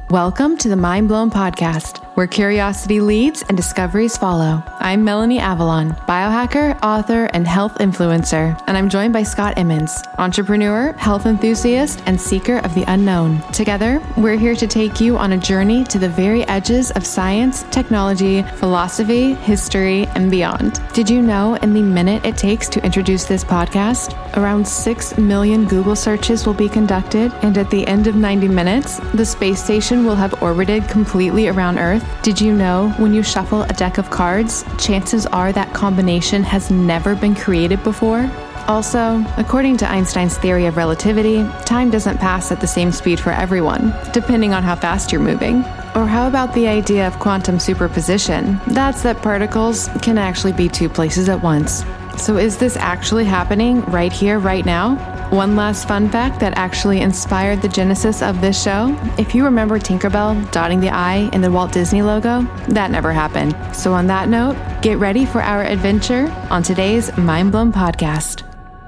Welcome to the Mind Blown Podcast, where curiosity leads and discoveries follow. I'm Melanie Avalon, biohacker, author, and health influencer, and I'm joined by Scott Emmons, entrepreneur, health enthusiast, and seeker of the unknown. Together, we're here to take you on a journey to the very edges of science, technology, philosophy, history, and beyond. Did you know in the minute it takes to introduce this podcast, around 6 million Google searches will be conducted, and at the end of 90 minutes, the space station will have orbited completely around Earth? Did you know when you shuffle a deck of cards, chances are that combination has never been created before? Also, according to Einstein's theory of relativity, time doesn't pass at the same speed for everyone, depending on how fast you're moving. Or how about the idea of quantum superposition? That's that particles can actually be two places at once. So is this actually happening right here, right now? One last fun fact that actually inspired the genesis of this show. If you remember Tinkerbell dotting the I in the Walt Disney logo, that never happened. So on that note, get ready for our adventure on today's Mind Blown Podcast.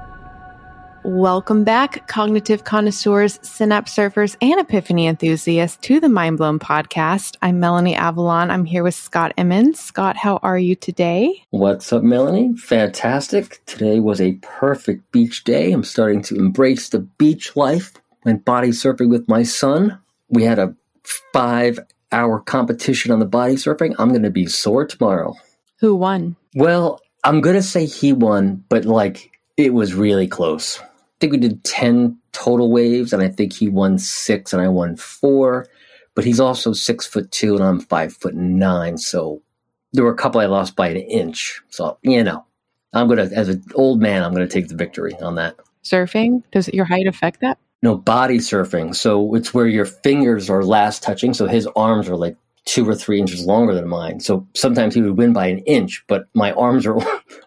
Welcome back, cognitive connoisseurs, synapse surfers, and epiphany enthusiasts to the Mind Blown Podcast. I'm Melanie Avalon. I'm here with Scott Emmons. Scott, how are you today? What's up, Melanie? Fantastic. Today was a perfect beach day. I'm starting to embrace the beach life. Went body surfing with my son. We had a 5-hour competition on the body surfing. I'm going to be sore tomorrow. Who won? Well, I'm going to say he won, but it was really close. I think we did 10 total waves, and I think he won 6 and I won 4. But he's also 6'2" and I'm 5'9". So there were a couple I lost by an inch. So, I'm going to, as an old man, I'm going to take the victory on that. Surfing? Does your height affect that? No, body surfing. So it's where your fingers are last touching. So his arms are 2 or 3 inches longer than mine. So sometimes he would win by an inch, but my arms are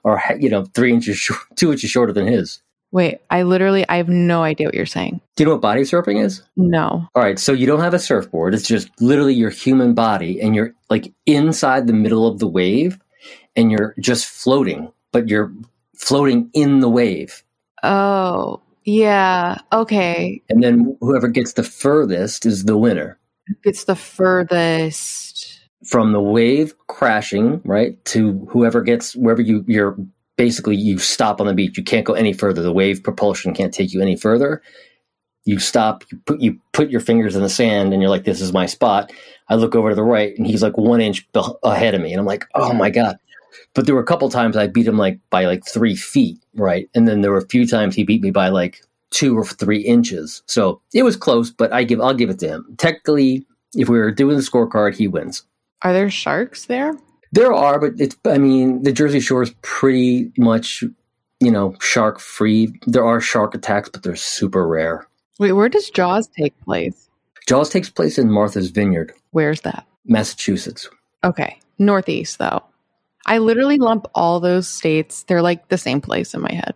3 inches short, 2 inches shorter than his. Wait, I have no idea what you're saying. Do you know what body surfing is? No. All right. So you don't have a surfboard. It's just literally your human body, and you're inside the middle of the wave, and you're just floating, but you're floating in the wave. Oh, yeah. Okay. And then whoever gets the furthest is the winner. It's the furthest from the wave crashing, right, to wherever you're basically you stop on the beach. You can't go any further. The wave propulsion can't take you any further. You stop, you put your fingers in the sand and you're like, this is my spot. I look over to the right and he's 1 inch ahead of me. And I'm like, oh my God. But there were a couple times I beat him by 3 feet, right? And then there were a few times he beat me by 2 or 3 inches. So it was close, but I'll give it to him. Technically, if we were doing the scorecard, he wins. Are there sharks there? There are, but the Jersey Shore is pretty much, shark free. There are shark attacks, but they're super rare. Wait, where does Jaws take place? Jaws takes place in Martha's Vineyard. Where's that? Massachusetts. Okay. Northeast, though. I literally lump all those states. They're the same place in my head.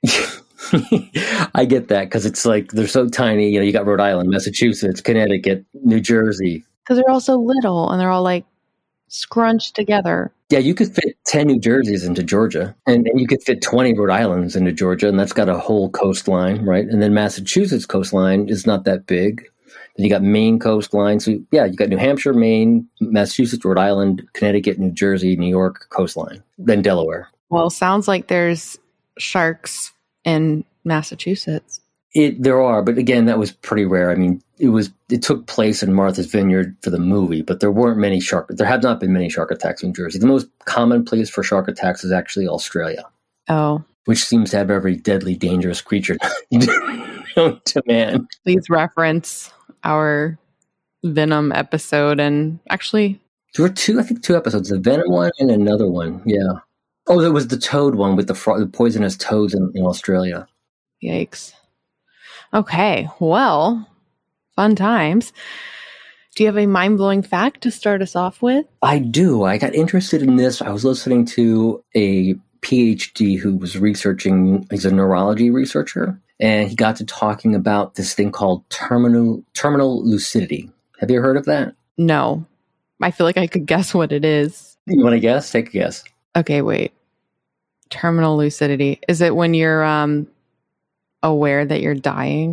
I get that because it's they're so tiny. You got Rhode Island, Massachusetts, Connecticut, New Jersey. Because they're all so little and they're all scrunched together. Yeah, you could fit 10 New Jerseys into Georgia, and you could fit 20 Rhode Islands into Georgia, and that's got a whole coastline, right? And then Massachusetts coastline is not that big. Then you got Maine coastline. So yeah, you got New Hampshire, Maine, Massachusetts, Rhode Island, Connecticut, New Jersey, New York coastline, then Delaware. Well, sounds like there's sharks in Massachusetts. There are, but again, that was pretty rare. It took place in Martha's Vineyard for the movie, but there have not been many shark attacks in Jersey. The most common place for shark attacks is actually Australia. Oh. Which seems to have every deadly, dangerous creature known to man. Please reference our Venom episode, and actually there were two episodes, the Venom one and another one. Yeah. Oh, there was the toad one with the poisonous toads in Australia. Yikes. Okay, well, fun times. Do you have a mind-blowing fact to start us off with? I do. I got interested in this. I was listening to a PhD who was researching, he's a neurology researcher, and he got to talking about this thing called terminal lucidity. Have you heard of that? No. I feel like I could guess what it is. You want to guess? Take a guess. Okay, wait. Terminal lucidity. Is it when you're aware that you're dying?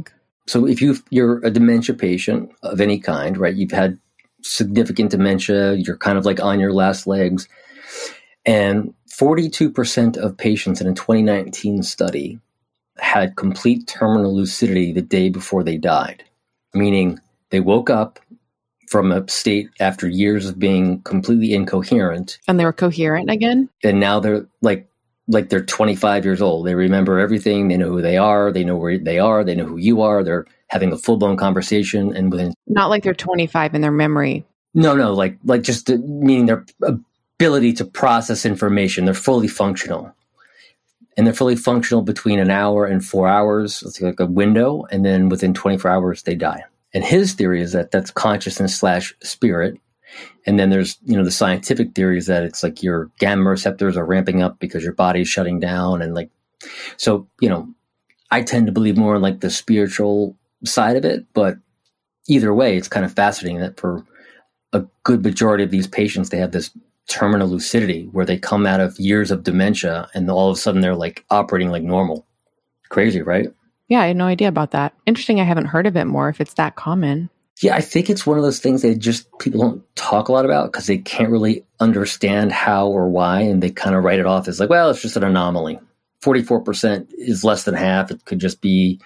So if you're a dementia patient of any kind, right? You've had significant dementia, you're kind of like on your last legs. And 42% of patients in a 2019 study had complete terminal lucidity the day before they died, meaning they woke up from a state after years of being completely incoherent. And they were coherent again? And now they're like they're 25 years old. They remember everything. They know who they are. They know where they are. They know who you are. They're having a full-blown conversation. And within... Not like they're 25 in their memory. No, like just meaning their ability to process information. They're fully functional. And they're fully functional between an hour and 4 hours. It's like a window. And then within 24 hours, they die. And his theory is that that's consciousness / spirit. And then there's, the scientific theory is that it's like your gamma receptors are ramping up because your body's shutting down. And like, so, I tend to believe more in like the spiritual side of it. But either way, it's kind of fascinating that for a good majority of these patients, they have this terminal lucidity where they come out of years of dementia and all of a sudden they're like operating like normal. Crazy, right? Yeah, I had no idea about that. Interesting. I haven't heard of it more if it's that common. Yeah, I think it's one of those things that just people don't talk a lot about because they can't really understand how or why. And they kind of write it off as like, well, it's just an anomaly. 44% is less than half. It could just be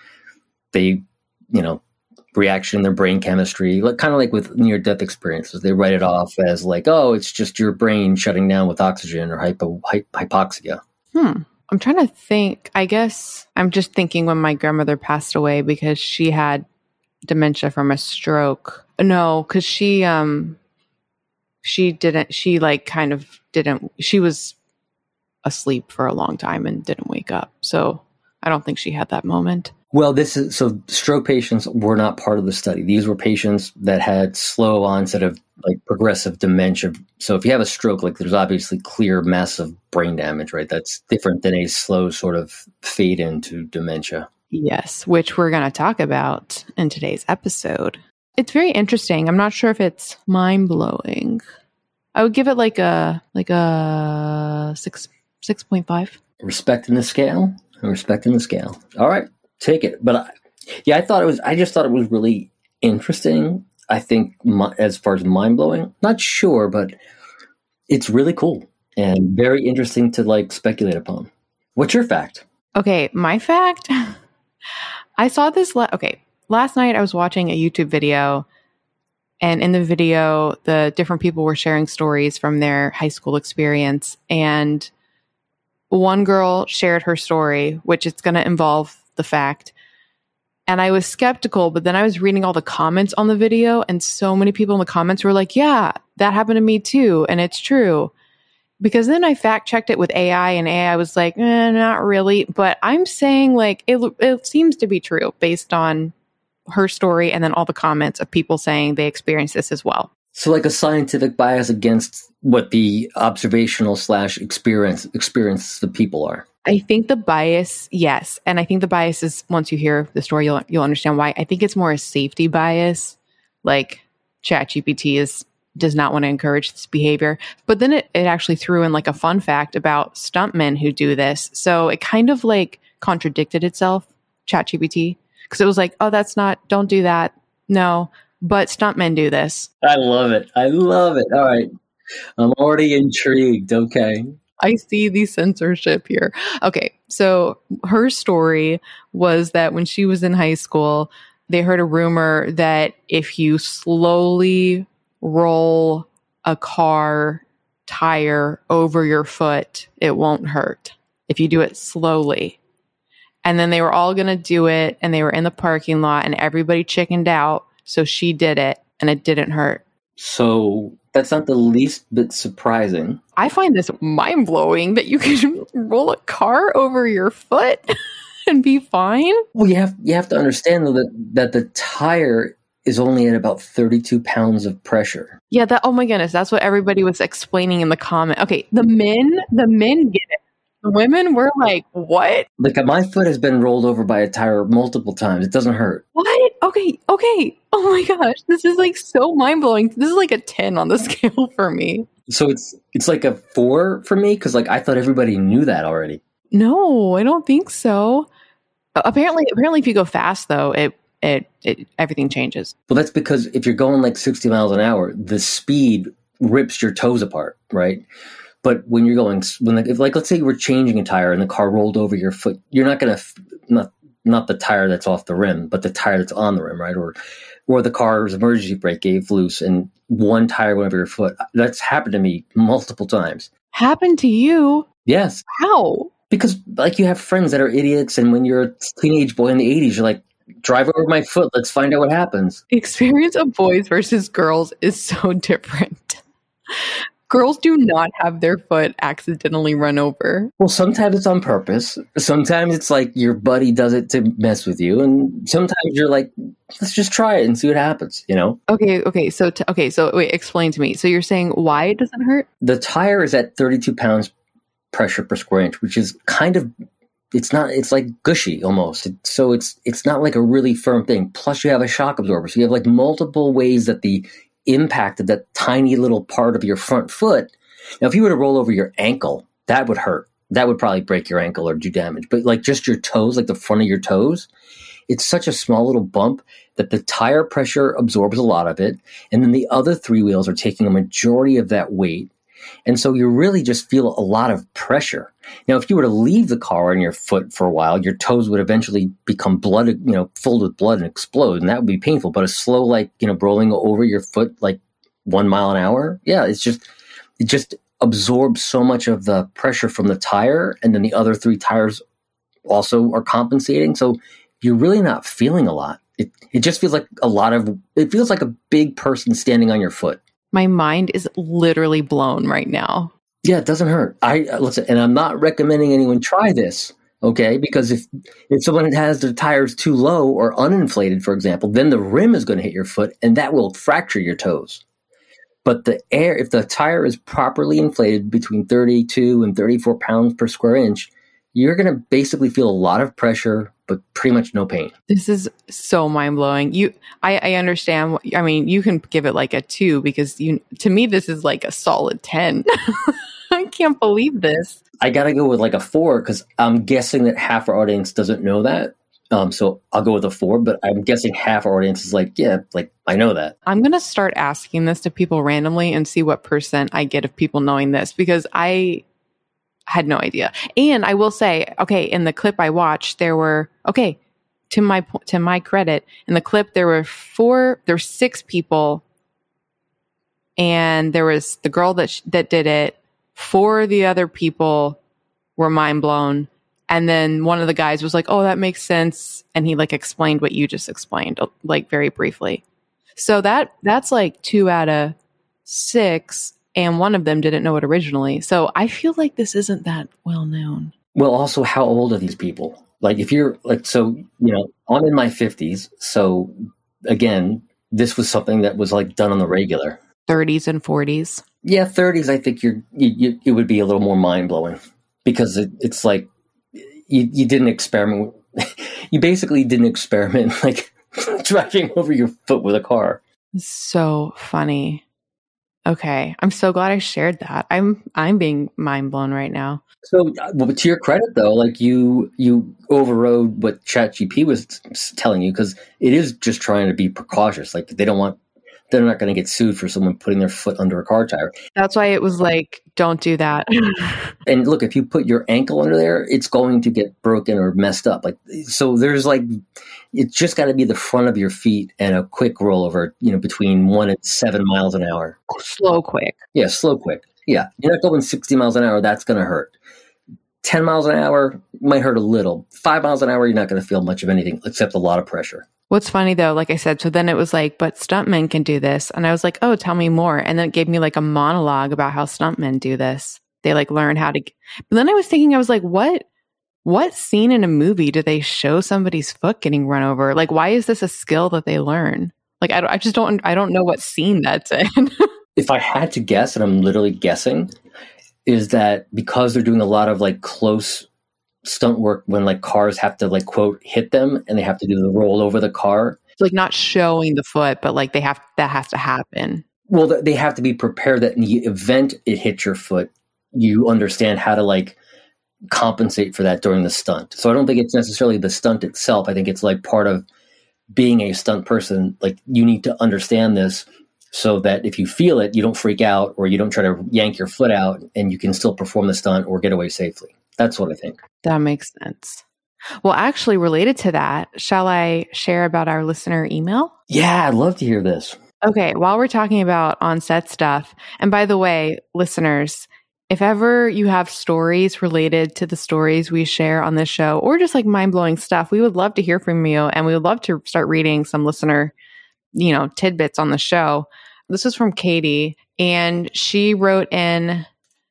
reaction in their brain chemistry, like kind of like with near-death experiences. They write it off as like, oh, it's just your brain shutting down with oxygen or hypoxia. I'm trying to think. I guess I'm just thinking when my grandmother passed away because she had dementia from a stroke. No, because she was asleep for a long time and didn't wake up. So I don't think she had that moment. Well, so stroke patients were not part of the study. These were patients that had slow onset of like progressive dementia. So if you have a stroke, like there's obviously clear massive brain damage, right? That's different than a slow sort of fade into dementia. Yes, which we're going to talk about in today's episode. It's very interesting. I'm not sure if it's mind-blowing. I would give it like a 6.5. Respecting the scale. All right. Take it. But I just thought it was really interesting. I think as far as mind-blowing, not sure, but it's really cool and very interesting to like speculate upon. What's your fact? Okay. My fact, I saw this. Last night I was watching a YouTube video, and in the video, the different people were sharing stories from their high school experience. And one girl shared her story, which it's going to involve the fact. And I was skeptical, but then I was reading all the comments on the video, and so many people in the comments were like, yeah, that happened to me too. And it's true. Because then I fact checked it with AI, and AI was like, not really. But I'm saying like, it seems to be true based on her story and then all the comments of people saying they experienced this as well. So like a scientific bias against what the observational / experience the people are. I think the bias, yes. And I think the bias is, once you hear the story, you'll understand why. I think it's more a safety bias. Like ChatGPT does not want to encourage this behavior. But then it actually threw in like a fun fact about stuntmen who do this. So it kind of like contradicted itself, ChatGPT. Because it was like, oh, don't do that. No, but stuntmen do this. I love it. All right. I'm already intrigued. Okay. I see the censorship here. Okay, so her story was that when she was in high school, they heard a rumor that if you slowly roll a car tire over your foot, it won't hurt if you do it slowly. And then they were all going to do it, and they were in the parking lot, and everybody chickened out. So she did it, and it didn't hurt. So that's not the least bit surprising. I find this mind-blowing that you can roll a car over your foot and be fine. Well, you have to understand though that the tire is only at about 32 pounds of pressure. Yeah, oh my goodness, that's what everybody was explaining in the comment. Okay, the men get it. The women were like, what? Like my foot has been rolled over by a tire multiple times. It doesn't hurt. What? Okay. Oh my gosh. This is like so mind-blowing. This is like a 10 on the scale for me. So it's like a 4 for me? Because like I thought everybody knew that already. No, I don't think so. Apparently if you go fast though, everything changes. Well, that's because if you're going like 60 miles an hour, the speed rips your toes apart, right? But when you're going, let's say you were changing a tire and the car rolled over your foot, you're not going to, not the tire that's off the rim, but the tire that's on the rim, right? Or the car's emergency brake gave loose and one tire went over your foot. That's happened to me multiple times. Happened to you? Yes. How? Because like you have friends that are idiots, and when you're a teenage boy in the 80s, you're like, drive over my foot. Let's find out what happens. The experience of boys versus girls is so different. Girls do not have their foot accidentally run over. Well, sometimes it's on purpose. Sometimes it's like your buddy does it to mess with you. And sometimes you're like, let's just try it and see what happens, you know? Okay. So wait, explain to me. So you're saying why it doesn't hurt? The tire is at 32 pounds pressure per square inch, which is kind of, it's like gushy almost. So it's not like a really firm thing. Plus you have a shock absorber. So you have like multiple ways that the impact of that tiny little part of your front foot. Now, if you were to roll over your ankle, that would hurt. That would probably break your ankle or do damage. But like just your toes, like the front of your toes, it's such a small little bump that the tire pressure absorbs a lot of it. And then the other three wheels are taking a majority of that weight. And so you really just feel a lot of pressure. Now, if you were to leave the car on your foot for a while, your toes would eventually become blooded, filled with blood and explode. And that would be painful. But a slow, rolling over your foot, like 1 mile an hour. Yeah, it just absorbs so much of the pressure from the tire. And then the other three tires also are compensating. So you're really not feeling a lot. It just feels like it feels like a big person standing on your foot. My mind is literally blown right now. Yeah, it doesn't hurt. Listen, and I'm not recommending anyone try this, okay? Because if someone has their tires too low or uninflated, for example, then the rim is going to hit your foot and that will fracture your toes. But if the tire is properly inflated between 32 and 34 pounds per square inch, you're going to basically feel a lot of pressure, but pretty much no pain. This is so mind-blowing. I understand. I mean, you can give it like a 2 because to me, this is like a solid 10. I can't believe this. I got to go with like a 4 because I'm guessing that half our audience doesn't know that. So I'll go with a 4, but I'm guessing half our audience is like, yeah, like I know that. I'm going to start asking this to people randomly and see what % I get of people knowing this because I had no idea. And I will say, okay, in the clip I watched, there were, okay, to my credit, in the clip, there were 6 people and there was the girl that did it. 4 of the other people were mind blown. And then one of the guys was like, oh, that makes sense. And he like explained what you just explained, like very briefly. So that's like 2 out of 6. And one of them didn't know it originally. So I feel like this isn't that well known. Well, also, how old are these people? Like if you're like, so, I'm in my 50s. So again, this was something that was like done on the regular. 30s and 40s. Yeah, 30s, I think it would be a little more mind blowing because it's like you didn't experiment. You basically didn't experiment like driving over your foot with a car. So funny. Okay, I'm so glad I shared that. I'm being mind blown right now. So, to your credit, though, like you overrode what ChatGPT was telling you because it is just trying to be precautious. Like they're not going to get sued for someone putting their foot under a car tire. That's why it was like, don't do that. And look, if you put your ankle under there, it's going to get broken or messed up. Like, so there's like, it's just got to be the front of your feet and a quick rollover, between 1 and 7 miles an hour. Slow, quick. Yeah, slow, quick. Yeah. You're not going 60 miles an hour. That's going to hurt. 10 miles an hour might hurt a little. 5 miles an hour, you're not going to feel much of anything except a lot of pressure. What's funny though, like I said, so then it was like, but stuntmen can do this. And I was like, oh, tell me more. And then it gave me like a monologue about how stuntmen do this. They like learn how to, but then I was thinking, I was like, what scene in a movie do they show somebody's foot getting run over? Like, why is this a skill that they learn? Like, I don't know what scene that's in. If I had to guess, and I'm literally guessing, is that because they're doing a lot of like close stunt work when like cars have to like quote hit them and they have to do the roll over the car. It's like not showing the foot, but like that has to happen. Well, they have to be prepared that in the event it hits your foot, you understand how to like compensate for that during the stunt. So I don't think it's necessarily the stunt itself. I think it's like part of being a stunt person, like you need to understand this so that if you feel it, you don't freak out or you don't try to yank your foot out and you can still perform the stunt or get away safely. That's what I think. That makes sense. Well, actually related to that, shall I share about our listener email? Yeah, I'd love to hear this. Okay, while we're talking about on-set stuff, and by the way, listeners, if ever you have stories related to the stories we share on this show or just like mind-blowing stuff, we would love to hear from you, and we would love to start reading some listener, tidbits on the show. This is from Katie, and she wrote in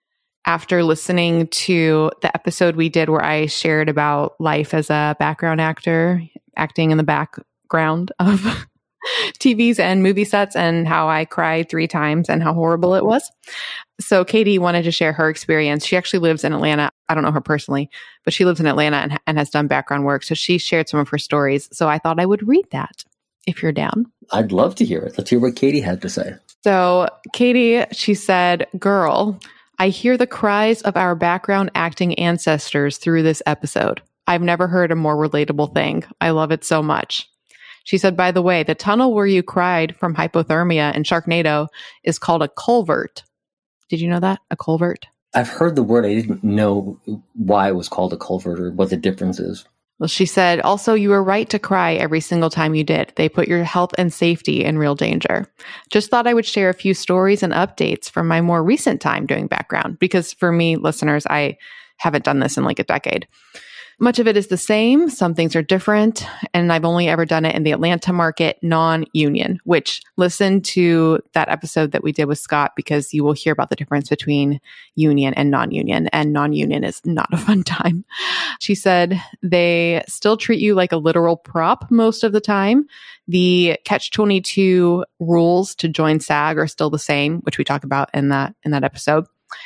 after listening to the episode we did where I shared about life as a background actor, acting in the background of TVs and movie sets, and how I cried 3 times and how horrible it was. So Katie wanted to share her experience. She actually lives in Atlanta. I don't know her personally, but she lives in Atlanta and has done background work. So she shared some of her stories. So I thought I would read that if you're down. I'd love to hear it. Let's hear what Katie had to say. So Katie, she said, "Girl, I hear the cries of our background acting ancestors through this episode. I've never heard a more relatable thing. I love it so much." She said, "By the way, the tunnel where you cried from hypothermia in Sharknado is called a culvert." Did you know that? A culvert? I've heard the word. I didn't know why it was called a culvert or what the difference is. Well, she said, "Also, you were right to cry every single time you did. They put your health and safety in real danger. Just thought I would share a few stories and updates from my more recent time doing background, because for me, listeners, I haven't done this in like a decade. Much of it is the same. Some things are different. And I've only ever done it in the Atlanta market, non-union, which listen to that episode that we did with Scott, because you will hear about the difference between union and non-union. And non-union is not a fun time." She said, "They still treat you like a literal prop most of the time. The Catch-22 rules to join SAG are still the same," which we talk about in that episode.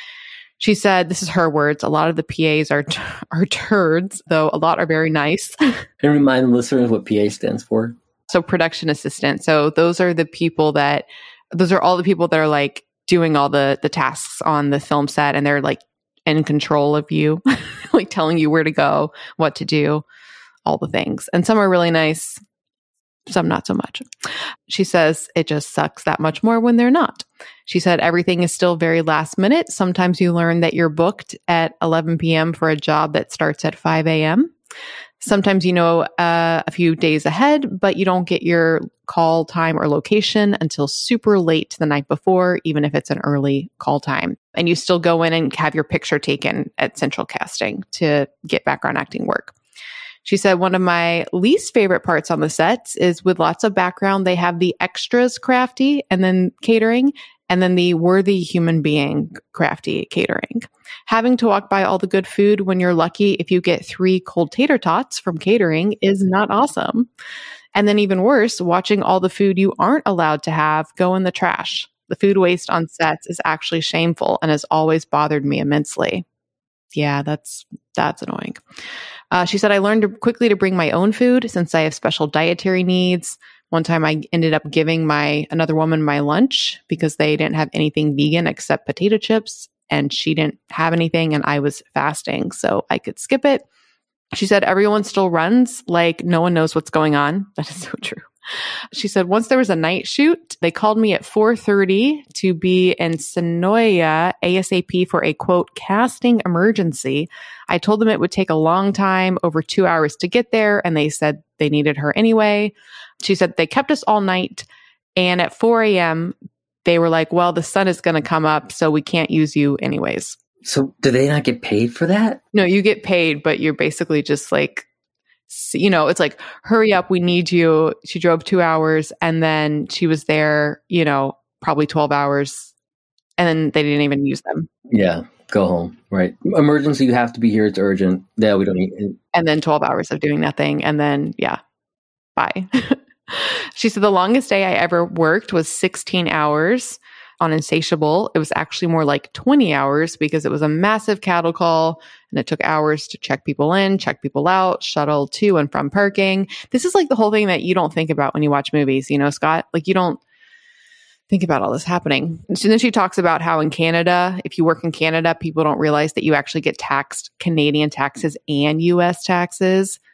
She said, this is her words, "A lot of the PAs are turds, though a lot are very nice." And remind the listeners what PA stands for. So production assistant. So those are all the people that are like doing all the tasks on the film set, and they're like in control of you, like telling you where to go, what to do, all the things. And some are really nice, some not so much. She says it just sucks that much more when they're not. She said everything is still very last minute. Sometimes you learn that you're booked at 11 p.m. for a job that starts at 5 a.m. Sometimes you know a few days ahead, but you don't get your call time or location until super late the night before, even if it's an early call time. And you still go in and have your picture taken at Central Casting to get background acting work. She said, "One of my least favorite parts on the sets is with lots of background, they have the extras crafty and then catering, and then the worthy human being crafty catering. Having to walk by all the good food when you're lucky if you get 3 cold tater tots from catering is not awesome. And then even worse, watching all the food you aren't allowed to have go in the trash. The food waste on sets is actually shameful and has always bothered me immensely." Yeah, that's annoying. She said, "I learned quickly to bring my own food since I have special dietary needs. One time I ended up giving another woman my lunch because they didn't have anything vegan except potato chips, and she didn't have anything and I was fasting, so I could skip it." She said, "Everyone still runs like no one knows what's going on." That is so true. She said, "Once there was a night shoot, they called me at 4:30 to be in Senoia ASAP for a quote casting emergency. I told them it would take a long time, over 2 hours to get there, and they said they needed her anyway." She said they kept us all night, and at 4 a.m. they were like, "Well, the sun is going to come up, so we can't use you anyways." So do they not get paid for that? No, you get paid, but you're basically just like, it's like, "Hurry up, we need you." She drove 2 hours, and then she was there, probably 12 hours, and then they didn't even use them. Yeah, go home, right? Emergency, you have to be here, it's urgent. Yeah, we don't need it. And then 12 hours of doing nothing, and then, yeah, bye. She said the longest day I ever worked was 16 hours on Insatiable. It was actually more like 20 hours because it was a massive cattle call, and it took hours to check people in, check people out, shuttle to and from parking. This is like the whole thing that you don't think about when you watch movies, Scott? Like you don't think about all this happening. And then she talks about how in Canada, if you work in Canada, people don't realize that you actually get taxed Canadian taxes and US taxes.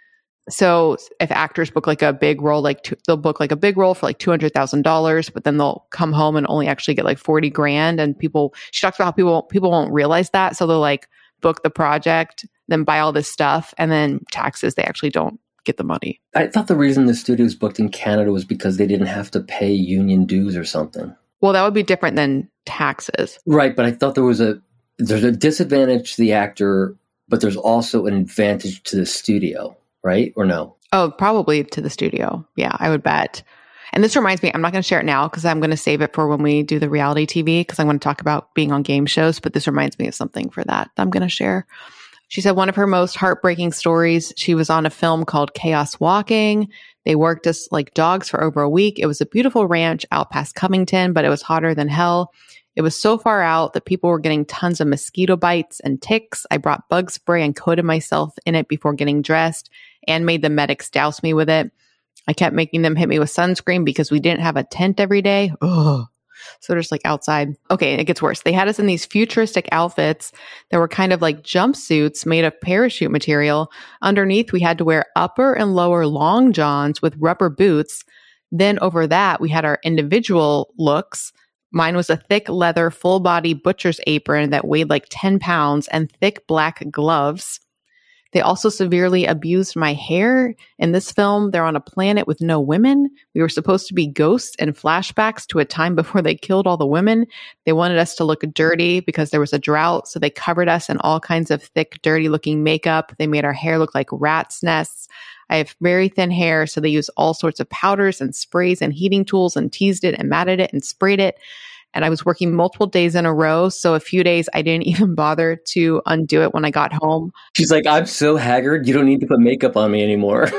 So if actors book like a big role, they'll book like a big role for like $200,000, but then they'll come home and only actually get like 40 grand. And she talks about how people won't realize that. So they'll like book the project, then buy all this stuff, and then taxes, they actually don't get the money. I thought the reason the studios booked in Canada was because they didn't have to pay union dues or something. Well, that would be different than taxes. Right, but I thought there's a disadvantage to the actor, but there's also an advantage to the studio, right? Or no? Oh, probably to the studio. Yeah, I would bet. And this reminds me, I'm not going to share it now because I'm going to save it for when we do the reality TV because I want to talk about being on game shows. But this reminds me of something for that I'm going to share. She said one of her most heartbreaking stories, she was on a film called Chaos Walking. They worked us like dogs for over a week. It was a beautiful ranch out past Covington, but it was hotter than hell. It was so far out that people were getting tons of mosquito bites and ticks. I brought bug spray and coated myself in it before getting dressed and made the medics douse me with it. I kept making them hit me with sunscreen because we didn't have a tent every day. Ugh. So just like outside. Okay, it gets worse. They had us in these futuristic outfits that were kind of like jumpsuits made of parachute material. Underneath, we had to wear upper and lower long johns with rubber boots. Then over that, we had our individual looks. Mine was a thick leather full body butcher's apron that weighed like 10 pounds and thick black gloves. They also severely abused my hair. In this film, they're on a planet with no women. We were supposed to be ghosts and flashbacks to a time before they killed all the women. They wanted us to look dirty because there was a drought, so they covered us in all kinds of thick, dirty-looking makeup. They made our hair look like rats' nests. I have very thin hair, so they used all sorts of powders and sprays and heating tools and teased it and matted it and sprayed it. And I was working multiple days in a row. So a few days I didn't even bother to undo it when I got home. She's like, I'm so haggard. You don't need to put makeup on me anymore.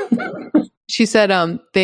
She said they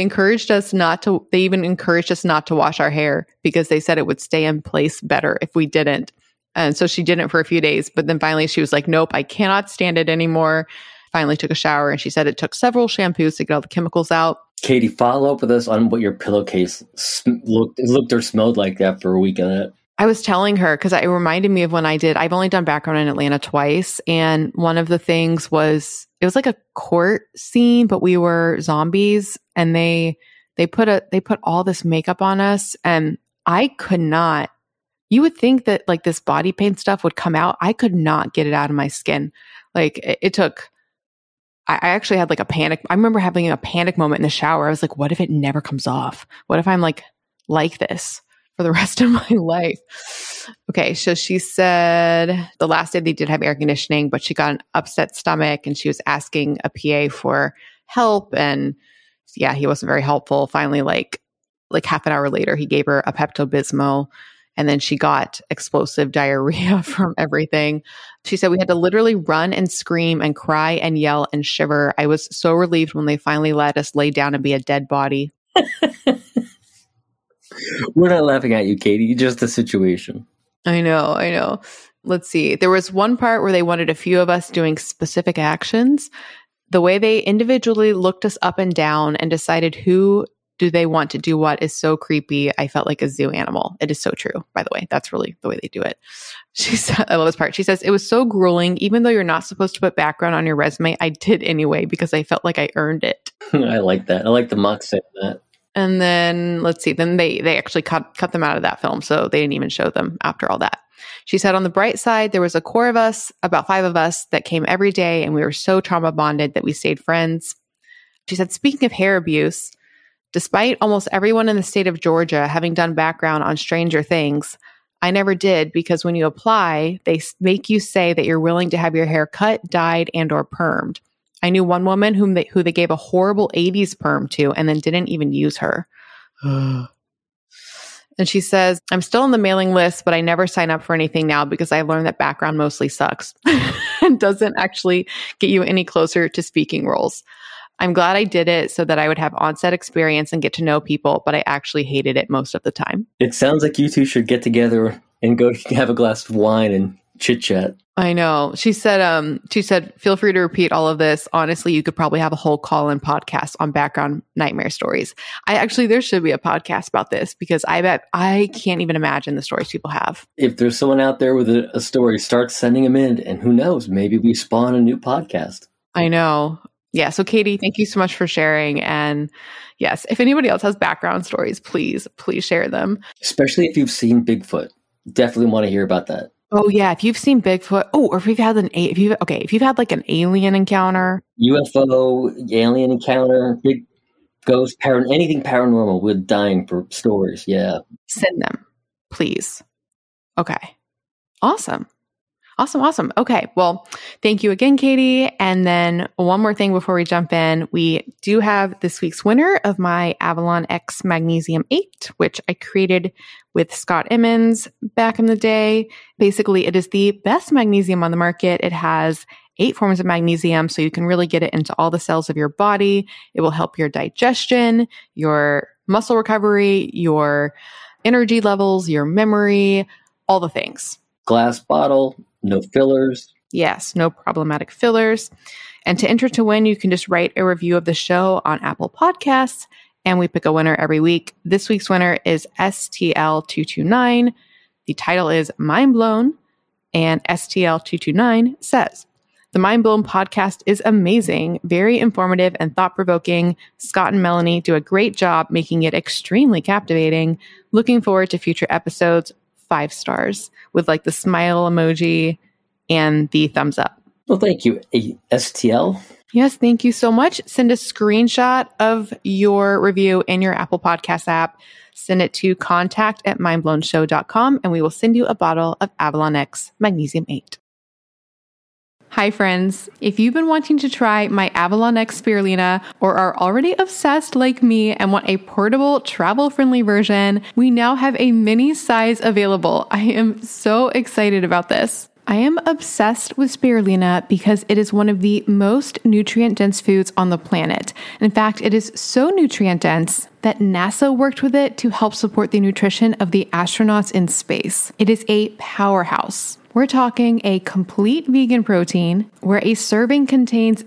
even encouraged us not to wash our hair because they said it would stay in place better if we didn't. And so she didn't for a few days. But then finally she was like, nope, I cannot stand it anymore. Finally took a shower. And she said it took several shampoos to get all the chemicals out. Katie, follow up with us on what your pillowcase looked or smelled like after a week of that. I was telling her because it reminded me of when I've only done background in Atlanta twice. And one of the things was, it was like a court scene, but we were zombies and they put all this makeup on us and I could not, you would think that like this body paint stuff would come out. I could not get it out of my skin. Like it took, I actually had like a panic. I remember having a panic moment in the shower. I was like, what if it never comes off? What if I'm like this for the rest of my life? Okay. So she said the last day they did have air conditioning, but she got an upset stomach and she was asking a PA for help. And yeah, he wasn't very helpful. Finally, like half an hour later, he gave her a Pepto-Bismol. And then she got explosive diarrhea from everything. She said we had to literally run and scream and cry and yell and shiver. I was so relieved when they finally let us lay down and be a dead body. We're not laughing at you, Katie. Just the situation. I know. Let's see. There was one part where they wanted a few of us doing specific actions. The way they individually looked us up and down and decided who do they want to do what is so creepy. I felt like a zoo animal. It is so true, by the way. That's really the way they do it. She said, I love this part. She says, it was so grueling. Even though you're not supposed to put background on your resume, I did anyway because I felt like I earned it. I like that. I like the mock saying that. And then let's see. Then they actually cut them out of that film. So they didn't even show them after all that. She said, on the bright side, there was a core of us, about 5 of us, that came every day. And we were so trauma bonded that we stayed friends. She said, speaking of hair abuse, despite almost everyone in the state of Georgia having done background on Stranger Things, I never did because when you apply, they make you say that you're willing to have your hair cut, dyed, and or permed. I knew one woman who they gave a horrible 80s perm to and then didn't even use her. And she says, I'm still on the mailing list, but I never sign up for anything now because I learned that background mostly sucks and doesn't actually get you any closer to speaking roles. I'm glad I did it so that I would have on-set experience and get to know people, but I actually hated it most of the time. It sounds like you two should get together and go have a glass of wine and chit-chat. I know. She said, feel free to repeat all of this. Honestly, you could probably have a whole call-in podcast on background nightmare stories. There should be a podcast about this because I bet I can't even imagine the stories people have. If there's someone out there with a story, start sending them in and who knows, maybe we spawn a new podcast. I know. Yeah. So Katie, thank you so much for sharing. And yes, if anybody else has background stories, please share them. Especially if you've seen Bigfoot. Definitely want to hear about that. Oh yeah. If you've seen Bigfoot, or if you've had if you've had like an alien encounter, UFO, alien encounter, big ghost, anything paranormal, we're dying for stories. Yeah. send them, please. Okay. Awesome. Okay. Well, thank you again, Katie. And then one more thing before we jump in, we do have this week's winner of my Avalon X Magnesium 8, which I created with Scott Emmons back in the day. Basically, it is the best magnesium on the market. It has 8 forms of magnesium, so you can really get it into all the cells of your body. It will help your digestion, your muscle recovery, your energy levels, your memory, all the things. Glass bottle, no fillers. Yes, no problematic fillers. And to enter to win, you can just write a review of the show on Apple Podcasts, and we pick a winner every week. This week's winner is STL229. The title is Mind Blown, and STL229 says, "The Mind Blown podcast is amazing, very informative and thought-provoking. Scott and Melanie do a great job making it extremely captivating. Looking forward to future episodes. 5 stars," with like the smile emoji and the thumbs up. Well, thank you, STL. Yes, thank you so much. Send a screenshot of your review in your Apple Podcast app. Send it to contact@mindblownshow.com and we will send you a bottle of Avalon X Magnesium 8. Hi friends, if you've been wanting to try my Avalon X Spirulina or are already obsessed like me and want a portable, travel-friendly version, we now have a mini size available. I am so excited about this. I am obsessed with spirulina because it is one of the most nutrient-dense foods on the planet. In fact, it is so nutrient-dense that NASA worked with it to help support the nutrition of the astronauts in space. It is a powerhouse. We're talking a complete vegan protein where a serving contains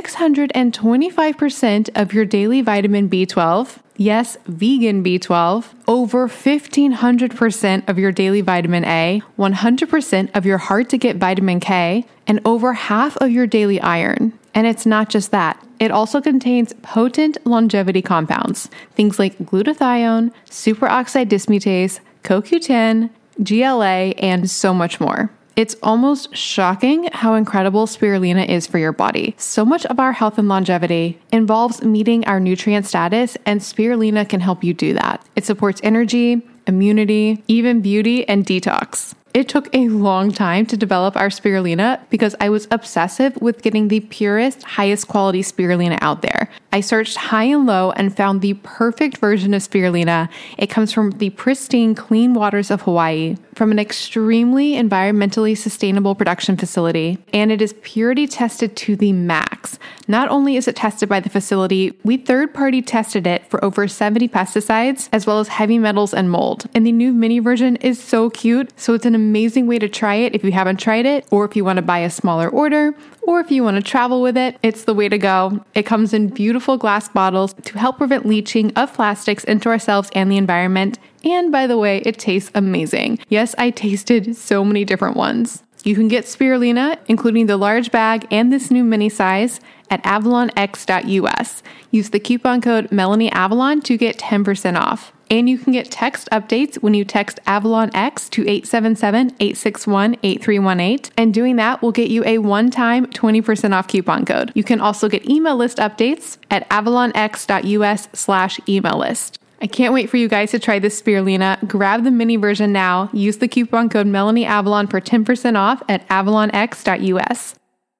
625% of your daily vitamin B12. Yes, vegan B12, over 1,500% of your daily vitamin A, 100% of your hard-to-get vitamin K, and over half of your daily iron. And it's not just that. It also contains potent longevity compounds, things like glutathione, superoxide dismutase, CoQ10, GLA, and so much more. It's almost shocking how incredible spirulina is for your body. So much of our health and longevity involves meeting our nutrient status, and spirulina can help you do that. It supports energy, immunity, even beauty and detox. It took a long time to develop our spirulina because I was obsessive with getting the purest, highest quality spirulina out there. I searched high and low and found the perfect version of spirulina. It comes from the pristine, clean waters of Hawaii, from an extremely environmentally sustainable production facility, and it is purity tested to the max. Not only is it tested by the facility, we third-party tested it for over 70 pesticides, as well as heavy metals and mold. And the new mini version is so cute, so it's an amazing way to try it if you haven't tried it, or if you want to buy a smaller order, or if you want to travel with it, it's the way to go. It comes in beautiful glass bottles to help prevent leaching of plastics into ourselves and the environment. And by the way, it tastes amazing. Yes, I tasted so many different ones. You can get spirulina, including the large bag and this new mini size, at avalonx.us. Use the coupon code MelanieAvalon to get 10% off. And you can get text updates when you text AvalonX to 877-861-8318. And doing that will get you a one-time 20% off coupon code. You can also get email list updates at avalonx.us/email list. I can't wait for you guys to try this spirulina. Grab the mini version now. Use the coupon code MelanieAvalon for 10% off at avalonx.us.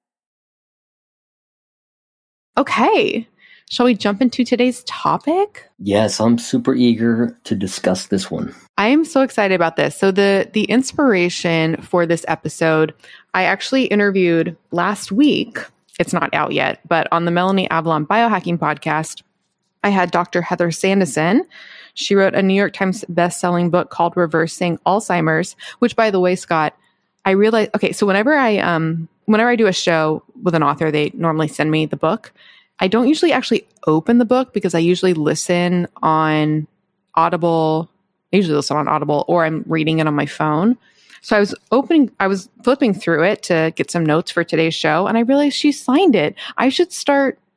Okay. Shall we jump into today's topic? Yes, I'm super eager to discuss this one. I am so excited about this. So the inspiration for this episode, I actually interviewed last week. It's not out yet, but on the Melanie Avalon Biohacking podcast, I had Dr. Heather Sandison. She wrote a New York Times best-selling book called Reversing Alzheimer's, which, by the way, Scott, I realized, okay, so whenever I do a show with an author, they normally send me the book. I don't usually actually open the book because I usually listen on Audible. Or I'm reading it on my phone. So I was flipping through it to get some notes for today's show, and I realized she signed it. I should start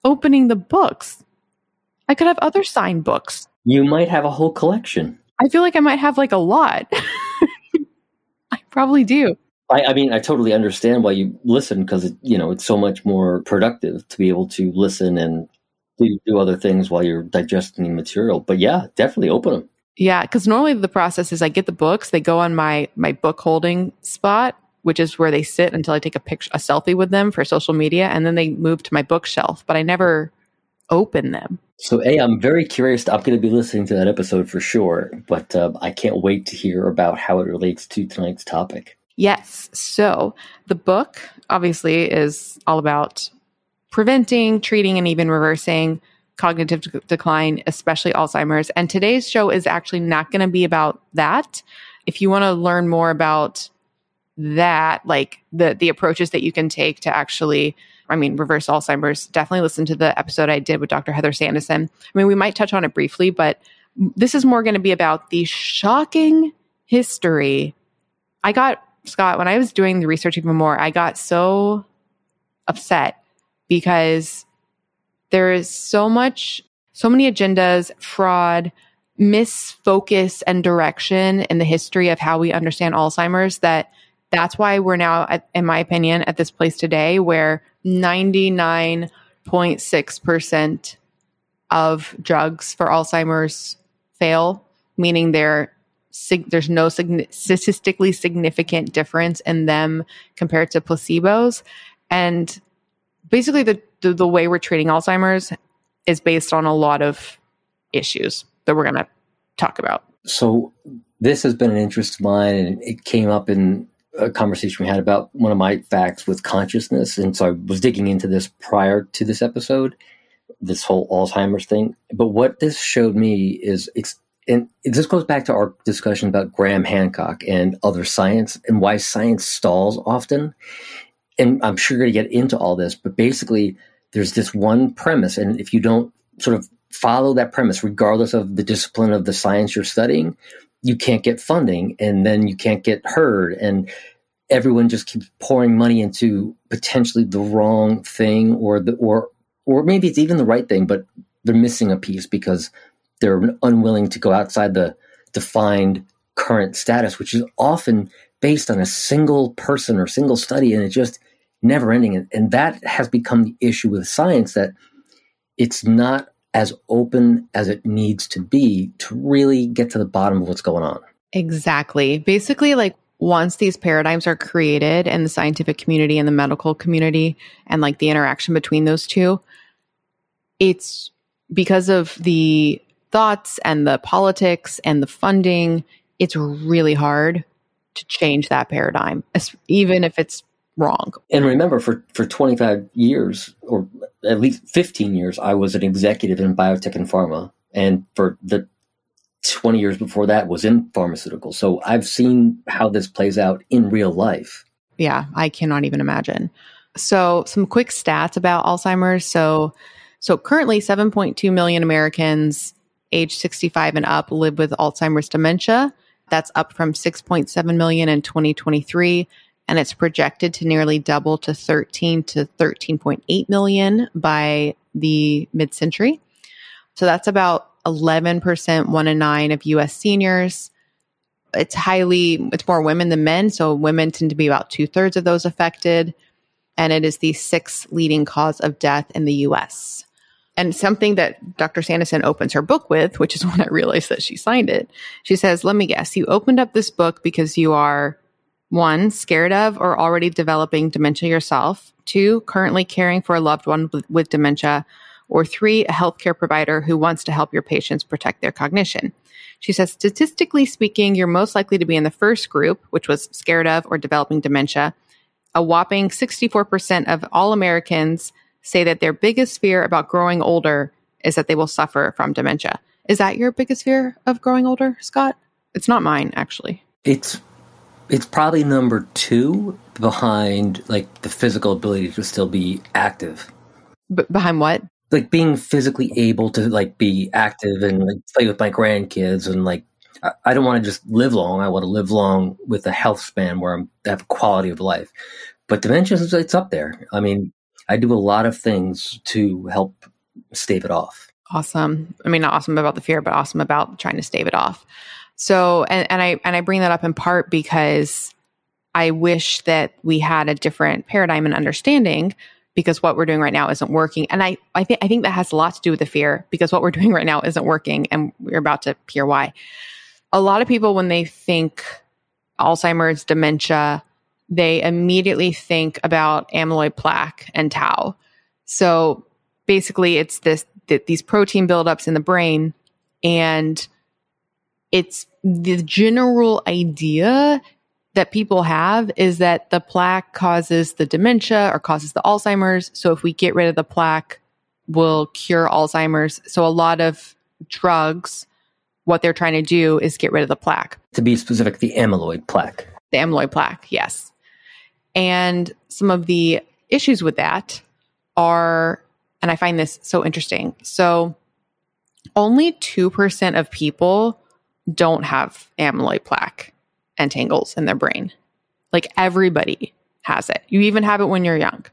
opening the books. I could have other signed books. You might have a whole collection. I feel like I might have like a lot. I probably do. I mean, I totally understand why you listen because, it's so much more productive to be able to listen and do other things while you're digesting the material. But yeah, definitely open them. Yeah, because normally the process is I get the books, they go on my book holding spot, which is where they sit until I take a selfie with them for social media, and then they move to my bookshelf, but I never open them. So, I'm very curious. I'm going to be listening to that episode for sure, but I can't wait to hear about how it relates to tonight's topic. Yes. So the book obviously is all about preventing, treating, and even reversing cognitive decline, especially Alzheimer's. And today's show is actually not going to be about that. If you want to learn more about that, like the approaches that you can take to actually, reverse Alzheimer's, definitely listen to the episode I did with Dr. Heather Sandison. We might touch on it briefly, but this is more going to be about the shocking history. Scott, when I was doing the research even more, I got so upset because there is so many agendas, fraud, misfocus, and direction in the history of how we understand Alzheimer's that's why we're now, in my opinion, at this place today where 99.6% of drugs for Alzheimer's fail, meaning there's no statistically significant difference in them compared to placebos. And basically the way we're treating Alzheimer's is based on a lot of issues that we're going to talk about. So this has been an interest of mine, and it came up in a conversation we had about one of my facts with consciousness. And so I was digging into this prior to this episode, this whole Alzheimer's thing. But what this showed me is and this goes back to our discussion about Graham Hancock and other science and why science stalls often. And I'm sure you're going to get into all this, but basically there's this one premise. And if you don't sort of follow that premise, regardless of the discipline of the science you're studying, you can't get funding, and then you can't get heard. And everyone just keeps pouring money into potentially the wrong thing, or maybe it's even the right thing, but they're missing a piece because they're unwilling to go outside the defined current status, which is often based on a single person or single study, and it's just never ending. And that has become the issue with science, that it's not as open as it needs to be to really get to the bottom of what's going on. Exactly. Basically, like once these paradigms are created in the scientific community and the medical community, and like the interaction between those two, it's because of the thoughts and the politics and the funding, it's really hard to change that paradigm, even if it's wrong. And remember, for 25 years, or at least 15 years, I was an executive in biotech and pharma. And for the 20 years before that was in pharmaceuticals. So I've seen how this plays out in real life. Yeah, I cannot even imagine. So some quick stats about Alzheimer's. So currently 7.2 million Americans age 65 and up live with Alzheimer's dementia. That's up from 6.7 million in 2023. And it's projected to nearly double to 13 to 13.8 million by the mid-century. So that's about 11%, 1 in 9 of U.S. seniors. It's more women than men. So women tend to be about 2/3 of those affected. And it is the 6th leading cause of death in the U.S. And something that Dr. Sandison opens her book with, which is when I realized that she signed it. She says, let me guess, you opened up this book because you are 1, scared of or already developing dementia yourself, 2, currently caring for a loved one with dementia, or 3, a healthcare provider who wants to help your patients protect their cognition. She says, statistically speaking, you're most likely to be in the first group, which was scared of or developing dementia. A whopping 64% of all Americans say that their biggest fear about growing older is that they will suffer from dementia. Is that your biggest fear of growing older, Scott? It's not mine, actually. It's probably number 2 behind like the physical ability to still be active. Behind what? Like being physically able to like be active and like play with my grandkids, and like I don't want to just live long. I want to live long with a health span where I have quality of life. But dementia, it's up there. I mean, I do a lot of things to help stave it off. Awesome. I mean, not awesome about the fear, but awesome about trying to stave it off. So, and I bring that up in part because I wish that we had a different paradigm and understanding, because what we're doing right now isn't working. And I think that has a lot to do with the fear, because what we're doing right now isn't working, and we're about to hear why. A lot of people, when they think Alzheimer's, dementia, they immediately think about amyloid plaque and tau. So basically, it's these protein buildups in the brain, and it's the general idea that people have is that the plaque causes the dementia or causes the Alzheimer's. So if we get rid of the plaque, we'll cure Alzheimer's. So a lot of drugs, what they're trying to do is get rid of the plaque. To be specific, the amyloid plaque. The amyloid plaque, yes. And some of the issues with that are, and I find this so interesting. So only 2% of people don't have amyloid plaque and tangles in their brain. Like, everybody has it. You even have it when you're young.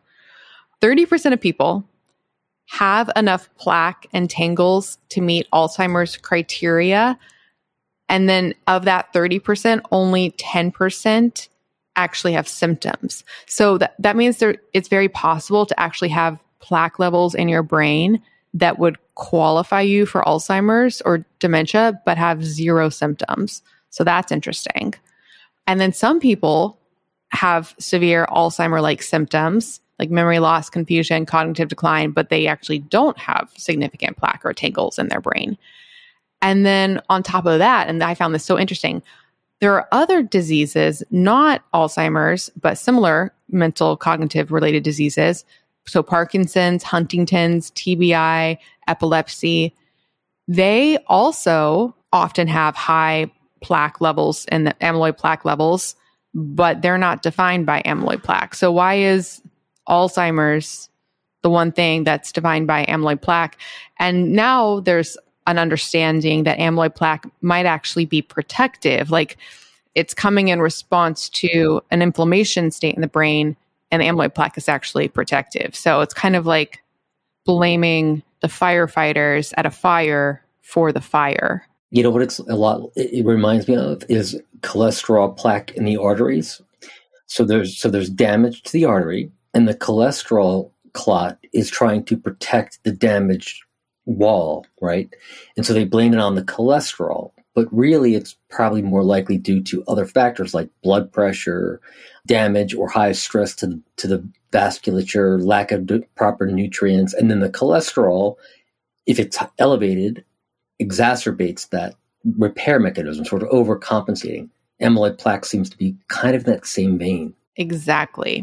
30% of people have enough plaque and tangles to meet Alzheimer's criteria. And then of that 30%, only 10% actually have symptoms. So that means it's very possible to actually have plaque levels in your brain that would qualify you for Alzheimer's or dementia, but have zero symptoms. So that's interesting. And then some people have severe Alzheimer-like symptoms, like memory loss, confusion, cognitive decline, but they actually don't have significant plaque or tangles in their brain. And then on top of that, and I found this so interesting, there are other diseases, not Alzheimer's, but similar mental cognitive related diseases. So Parkinson's, Huntington's, TBI, epilepsy, they also often have high plaque levels and the amyloid plaque levels, but they're not defined by amyloid plaque. So why is Alzheimer's the one thing that's defined by amyloid plaque? And now there's an understanding that amyloid plaque might actually be protective. Like, it's coming in response to an inflammation state in the brain, and the amyloid plaque is actually protective. So it's kind of like blaming the firefighters at a fire for the fire. You know what it reminds me of is cholesterol plaque in the arteries. So there's damage to the artery, and the cholesterol clot is trying to protect the damaged wall, right? And so they blame it on the cholesterol, but really it's probably more likely due to other factors like blood pressure, damage or high stress to the vasculature, lack of proper nutrients, and then the cholesterol, if it's elevated, exacerbates that repair mechanism, sort of overcompensating. Amyloid plaque seems to be kind of in that same vein. Exactly.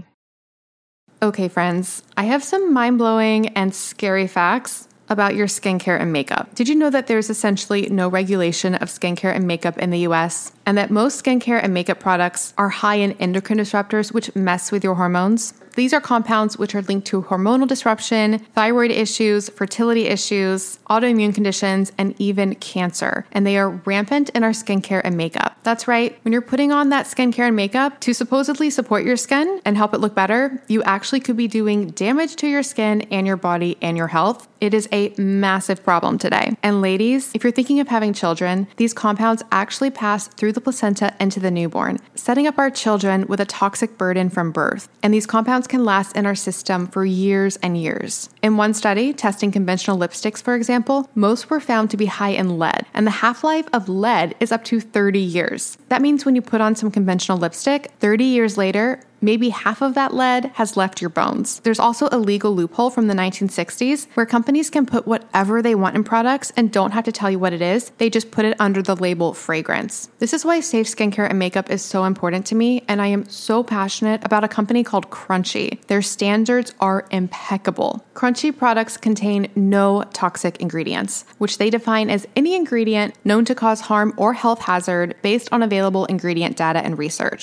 Okay, friends, I have some mind-blowing and scary facts about your skincare and makeup. Did you know that there's essentially no regulation of skincare and makeup in the US? And that most skincare and makeup products are high in endocrine disruptors, which mess with your hormones? These are compounds which are linked to hormonal disruption, thyroid issues, fertility issues, autoimmune conditions, and even cancer. And they are rampant in our skincare and makeup. That's right. When you're putting on that skincare and makeup to supposedly support your skin and help it look better, you actually could be doing damage to your skin and your body and your health. It is a massive problem today. And ladies, if you're thinking of having children, these compounds actually pass through the placenta into the newborn, setting up our children with a toxic burden from birth. And these compounds can last in our system for years and years. In one study, testing conventional lipsticks, for example, most were found to be high in lead, and the half-life of lead is up to 30 years. That means when you put on some conventional lipstick, 30 years later, maybe half of that lead has left your bones. There's also a legal loophole from the 1960s where companies can put whatever they want in products and don't have to tell you what it is. They just put it under the label fragrance. This is why safe skincare and makeup is so important to me, and I am so passionate about a company called Crunchy. Their standards are impeccable. Crunchy products contain no toxic ingredients, which they define as any ingredient known to cause harm or health hazard based on available ingredient data and research.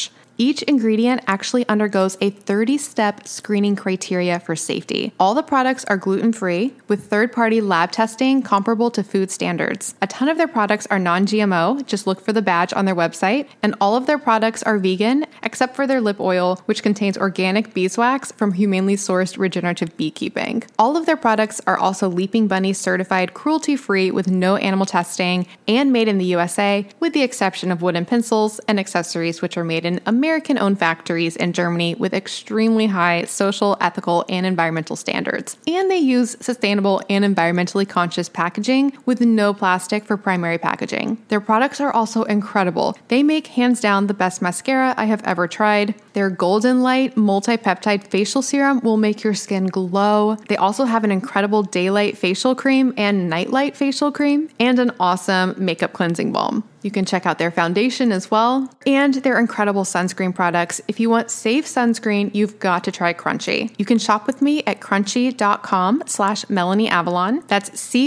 Each ingredient actually undergoes a 30-step screening criteria for safety. All the products are gluten-free with third-party lab testing comparable to food standards. A ton of their products are non-GMO, just look for the badge on their website, and all of their products are vegan except for their lip oil, which contains organic beeswax from humanely sourced regenerative beekeeping. All of their products are also Leaping Bunny certified cruelty-free with no animal testing and made in the USA, with the exception of wooden pencils and accessories which are made in American-owned factories in Germany with extremely high social, ethical, and environmental standards. And they use sustainable and environmentally conscious packaging with no plastic for primary packaging. Their products are also incredible. They make hands down the best mascara I have ever tried. Their Golden Light multi-peptide facial serum will make your skin glow. They also have an incredible daylight facial cream and nightlight facial cream, and an awesome makeup cleansing balm. You can check out their foundation as well, and their incredible sunscreen products. If you want safe sunscreen, you've got to try Crunchy. You can shop with me at crunchy.com/MelanieAvalon. That's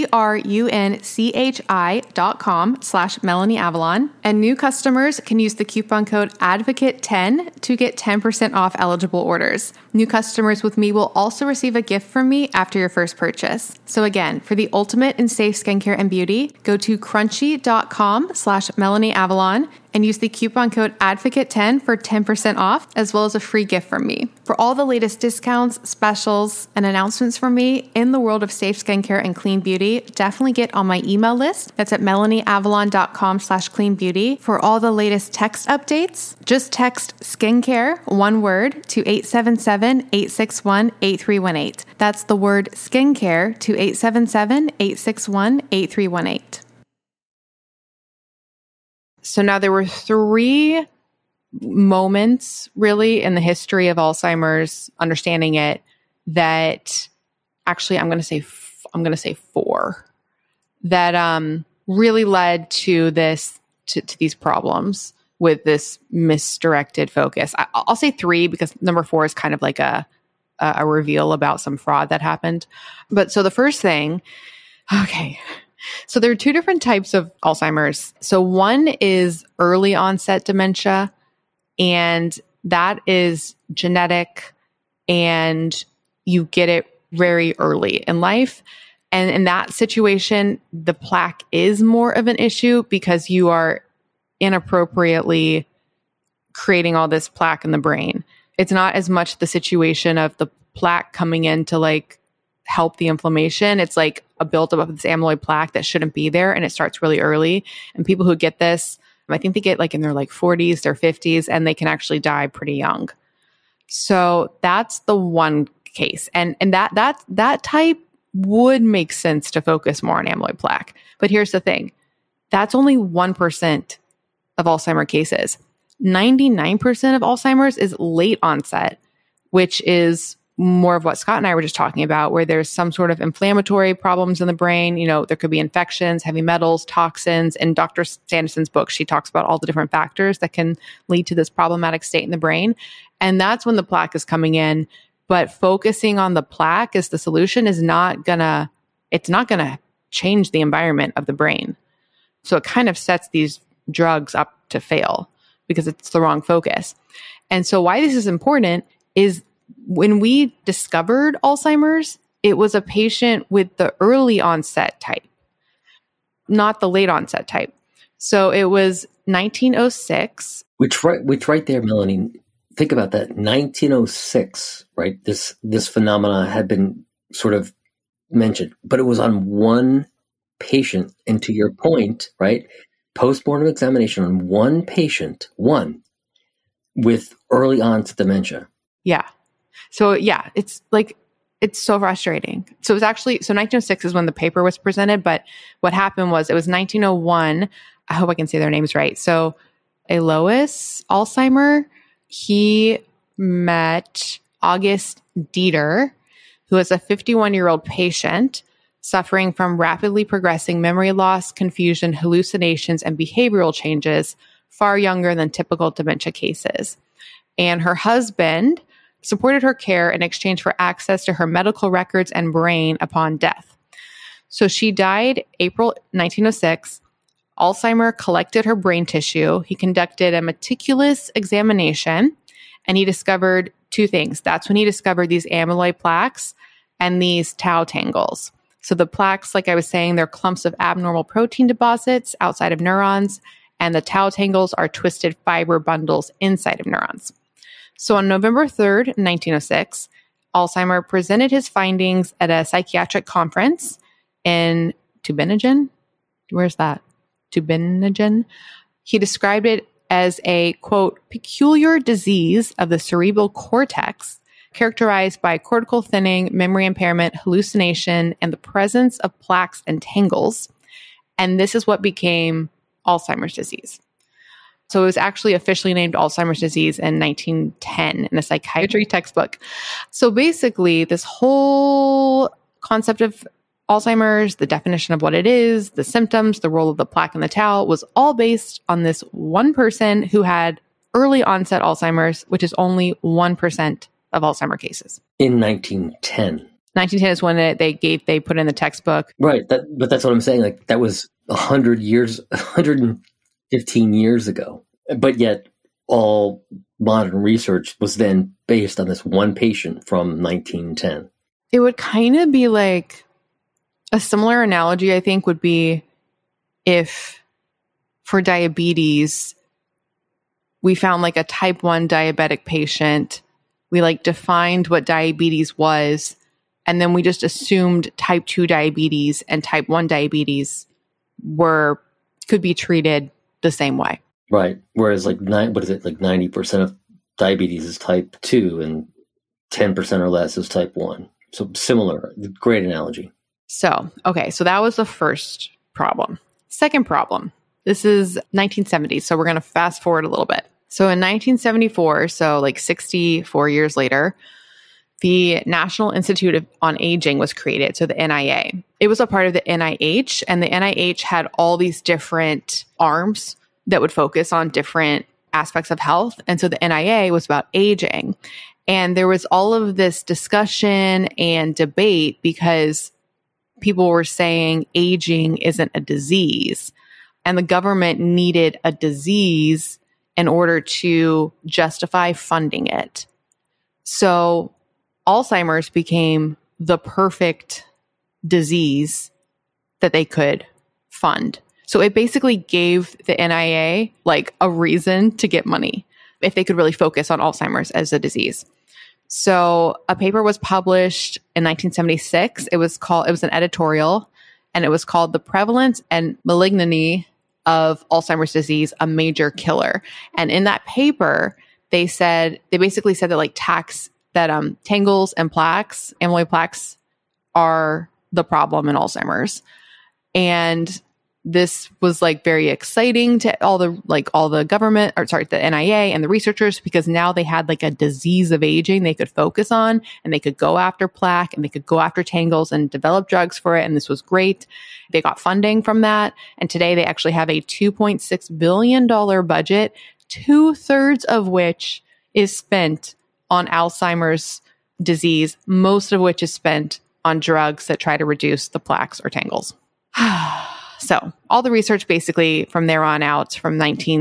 CRUNCHI.com/MelanieAvalon. And new customers can use the coupon code ADVOCATE10 to get 10% off eligible orders. New customers with me will also receive a gift from me after your first purchase. So again, for the ultimate in safe skincare and beauty, go to crunchy.com/MelanieAvalon and use the coupon code ADVOCATE10 for 10% off, as well as a free gift from me. For all the latest discounts, specials, and announcements from me in the world of safe skincare and clean beauty, definitely get on my email list. That's at melanieavalon.com/cleanbeauty. For all the latest text updates, just text skincare, one word, to 877-861-8318. That's the word skincare to 877-861-8318. So now there were 3 moments really in the history of Alzheimer's, understanding it, that actually I'm going to say 4 that really led to this to these problems with this misdirected focus. I'll say 3 because number 4 is kind of like a reveal about some fraud that happened. But so the first thing, okay. So there are 2 different types of Alzheimer's. So one is early onset dementia, and that is genetic, and you get it very early in life. And in that situation, the plaque is more of an issue because you are inappropriately creating all this plaque in the brain. It's not as much the situation of the plaque coming in to like help the inflammation. It's like a buildup of this amyloid plaque that shouldn't be there, and it starts really early. And people who get this, I think they get like in their like 40s, their 50s, and they can actually die pretty young. So that's the one case. And that type would make sense to focus more on amyloid plaque. But here's the thing. That's only 1% of Alzheimer's cases. 99% of Alzheimer's is late onset, which is more of what Scott and I were just talking about, where there's some sort of inflammatory problems in the brain. You know, there could be infections, heavy metals, toxins. In Dr. Sanderson's book, she talks about all the different factors that can lead to this problematic state in the brain. And that's when the plaque is coming in. But focusing on the plaque as the solution is not gonna change the environment of the brain. So it kind of sets these drugs up to fail because it's the wrong focus. And so why this is important is when we discovered Alzheimer's, it was a patient with the early onset type, not the late onset type. So it was 1906. Which right there, Melanie, think about that. 1906, right? This phenomena had been sort of mentioned, but it was on one patient. And to your point, right? Postmortem examination on one patient, with early onset dementia. Yeah. So yeah, it's so frustrating. So it was actually, 1906 is when the paper was presented, but what happened was it was 1901. I hope I can say their names right. So Alois Alzheimer, he met August Dieter, who was a 51-year-old patient suffering from rapidly progressing memory loss, confusion, hallucinations, and behavioral changes, far younger than typical dementia cases. And her husband supported her care in exchange for access to her medical records and brain upon death. So she died April 1906. Alzheimer collected her brain tissue. He conducted a meticulous examination, and he discovered two things. That's when he discovered these amyloid plaques and these tau tangles. So the plaques, like I was saying, they're clumps of abnormal protein deposits outside of neurons, and the tau tangles are twisted fiber bundles inside of neurons. So on November 3rd, 1906, Alzheimer presented his findings at a psychiatric conference in Tübingen. Where's that? Tübingen. He described it as a, quote, peculiar disease of the cerebral cortex characterized by cortical thinning, memory impairment, hallucination, and the presence of plaques and tangles. And this is what became Alzheimer's disease. So it was actually officially named Alzheimer's disease in 1910 in a psychiatry textbook. So basically, this whole concept of Alzheimer's, the definition of what it is, the symptoms, the role of the plaque and the tau was all based on this one person who had early onset Alzheimer's, which is only 1% of Alzheimer cases. In 1910. 1910 is when they put in the textbook. Right. But that's what I'm saying. Like that was 115 years ago. But yet all modern research was then based on this one patient from 1910. It would kind of be like a similar analogy, I think, would be if for diabetes, we found like a type 1 diabetic patient. We like defined what diabetes was, and then we just assumed type 2 diabetes and type 1 diabetes could be treated the same way. Right. Whereas like 90% of diabetes is type 2 and 10% or less is type 1. So similar, great analogy. So that was the first problem. Second problem, this is 1970s. So we're going to fast forward a little bit. So in 1974, so like 64 years later, the National Institute on Aging was created, so the NIA. It was a part of the NIH, and the NIH had all these different arms that would focus on different aspects of health. And so the NIA was about aging. And there was all of this discussion and debate because people were saying aging isn't a disease, and the government needed a disease in order to justify funding it. So Alzheimer's became the perfect disease that they could fund. So it basically gave the NIA like a reason to get money if they could really focus on Alzheimer's as a disease. So a paper was published in 1976. It was an editorial, and it was called The Prevalence and Malignity of Alzheimer's Disease, a Major Killer. And in that paper, they basically said that like tangles and plaques, amyloid plaques, are the problem in Alzheimer's. And this was like very exciting to all the the NIA and the researchers, because now they had like a disease of aging they could focus on, and they could go after plaque and they could go after tangles and develop drugs for it. And this was great. They got funding from that. And today they actually have a $2.6 billion budget, 2/3 of which is spent on Alzheimer's disease, most of which is spent on drugs that try to reduce the plaques or tangles. So all the research basically from there on out, from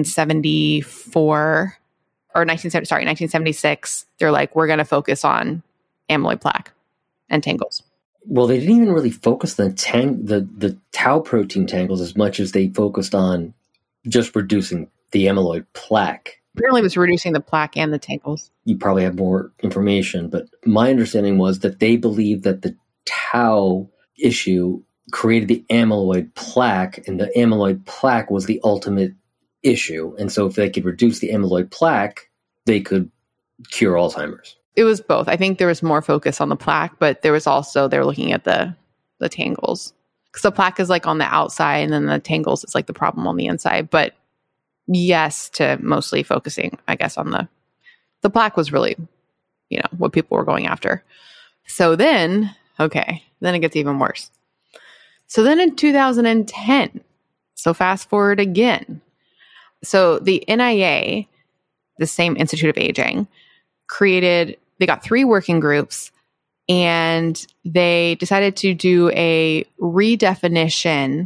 1976, they're like, we're going to focus on amyloid plaque and tangles. Well, they didn't even really focus on the tau protein tangles as much as they focused on just reducing the amyloid plaque. Apparently it was reducing the plaque and the tangles. You probably have more information, but my understanding was that they believed that the tau issue created the amyloid plaque, and the amyloid plaque was the ultimate issue. And so if they could reduce the amyloid plaque, they could cure Alzheimer's. It was both. I think there was more focus on the plaque, but there was also, they were looking at the tangles. Because the plaque is like on the outside, and then the tangles is like the problem on the inside. But yes, to mostly focusing, I guess, on the plaque was really, what people were going after. So then it gets even worse. So then in 2010, so fast forward again. So the NIA, the same Institute of Aging, they got 3 working groups, and they decided to do a redefinition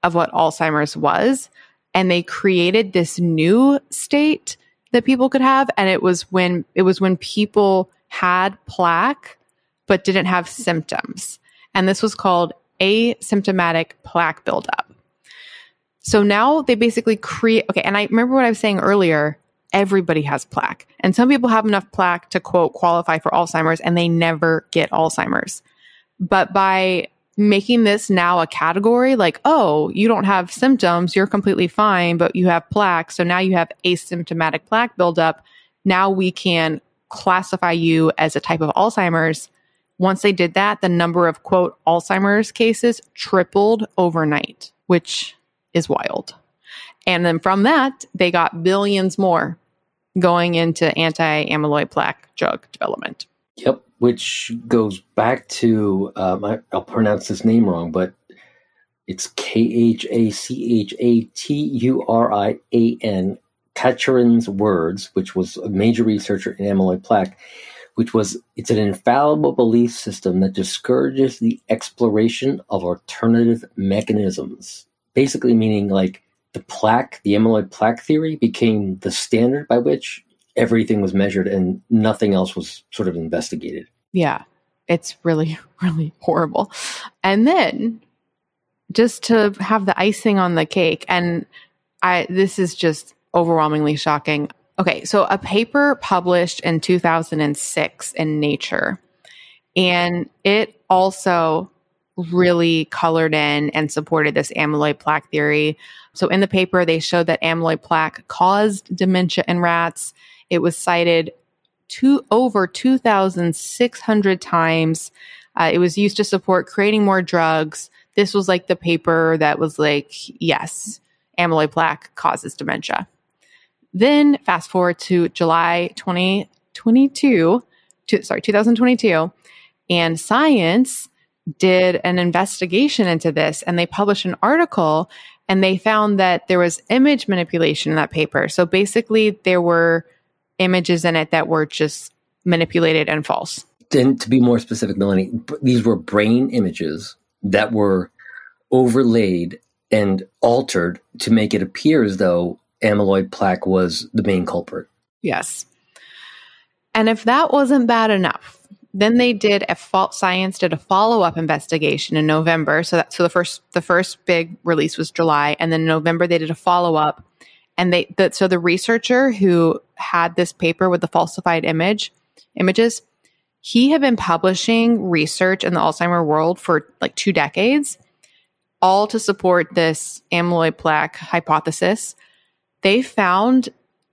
of what Alzheimer's was. And they created this new state that people could have. And it was when people had plaque, but didn't have symptoms. And this was called asymptomatic plaque buildup. So now they basically create, okay, and I remember what I was saying earlier, everybody has plaque. And some people have enough plaque to, quote, qualify for Alzheimer's, and they never get Alzheimer's. But by making this now a category, like, oh, you don't have symptoms, you're completely fine, but you have plaque. So now you have asymptomatic plaque buildup. Now we can classify you as a type of Alzheimer's. Once they did that, the number of, quote, Alzheimer's cases tripled overnight, which is wild. And then from that, they got billions more going into anti-amyloid plaque drug development. Yep, which goes back to, I'll pronounce this name wrong, but it's Khachaturian, Katcharin's words, which was a major researcher in amyloid plaque, it's an infallible belief system that discourages the exploration of alternative mechanisms. Basically meaning like the amyloid plaque theory became the standard by which everything was measured and nothing else was sort of investigated. Yeah, it's really, really horrible. And then just to have the icing on the cake, and this is just overwhelmingly shocking. Okay, so a paper published in 2006 in Nature, and it also really colored in and supported this amyloid plaque theory. So in the paper, they showed that amyloid plaque caused dementia in rats. It was cited over 2,600 times. It was used to support creating more drugs. This was like the paper that was like, yes, amyloid plaque causes dementia. Then fast forward to July 2022, and Science did an investigation into this, and they published an article, and they found that there was image manipulation in that paper. So basically, there were images in it that were just manipulated and false. And to be more specific, Melanie, these were brain images that were overlaid and altered to make it appear as though amyloid plaque was the main culprit. Yes. And if that wasn't bad enough, then they did Science did a follow-up investigation in November. So the first big release was July, and then in November they did a follow-up. And so the researcher who had this paper with the falsified images, he had been publishing research in the Alzheimer world for like 2 decades, all to support this amyloid plaque hypothesis. They found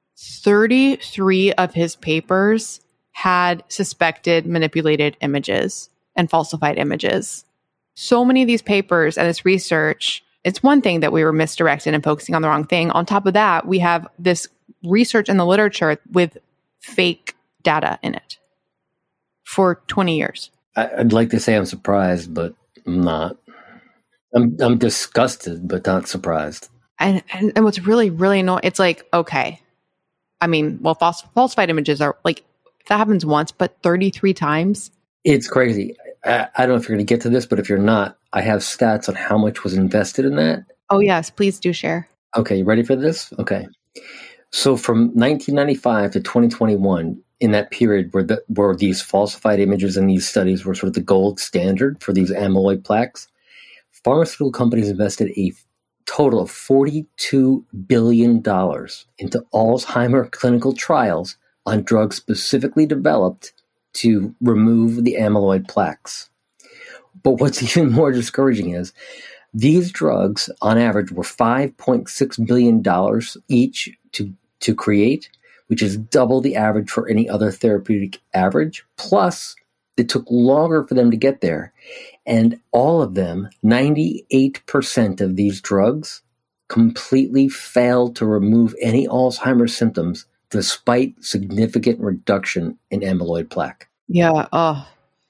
33 of his papers had suspected manipulated images and falsified images. So many of these papers and this research, it's one thing that we were misdirected and focusing on the wrong thing. On top of that, we have this research in the literature with fake data in it for 20 years. I'd like to say I'm surprised, but I'm not. I'm disgusted, but not surprised. And what's really, really annoying, it's like, okay. I mean, well, falsified images are like, if that happens once, but 33 times. It's crazy. I don't know if you're going to get to this, but if you're not, I have stats on how much was invested in that. Oh, yes. Please do share. Okay. You ready for this? Okay. So from 1995 to 2021, in that period where these falsified images and these studies were sort of the gold standard for these amyloid plaques, pharmaceutical companies invested a total of $42 billion into Alzheimer clinical trials on drugs specifically developed to remove the amyloid plaques. But what's even more discouraging is these drugs, on average, were $5.6 billion each to create, which is double the average for any other therapeutic average. Plus, it took longer for them to get there. And all of them, 98% of these drugs, completely failed to remove any Alzheimer's symptoms despite significant reduction in amyloid plaque. Yeah. Oh.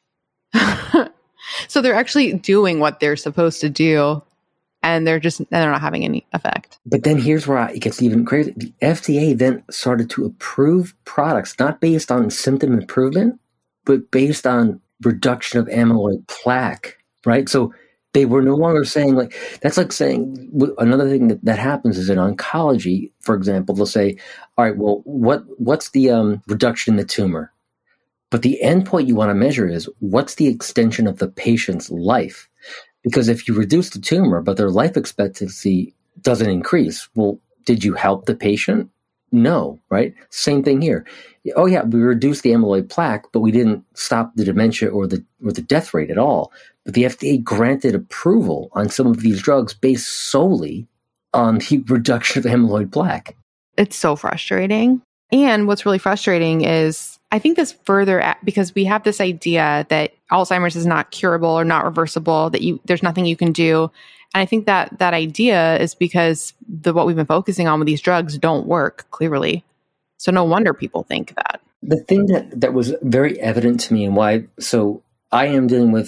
So they're actually doing what they're supposed to do, and they're not having any effect. But then here's where it gets even crazy. The FDA then started to approve products, not based on symptom improvement, but based on reduction of amyloid plaque, right? So They were no longer saying like, that's like saying another thing that happens is in oncology, for example, they'll say, all right, well, what's the reduction in the tumor? But the endpoint you want to measure is what's the extension of the patient's life? Because if you reduce the tumor, but their life expectancy doesn't increase, well, did you help the patient? No, right? Same thing here. Oh yeah, we reduced the amyloid plaque, but we didn't stop the dementia or the death rate at all. But the FDA granted approval on some of these drugs based solely on the reduction of amyloid plaque. It's so frustrating. And what's really frustrating is I think this further because we have this idea that Alzheimer's is not curable or not reversible, that there's nothing you can do. And I think that idea is because what we've been focusing on with these drugs don't work clearly. So no wonder people think that. The thing that was very evident to me and why, so I am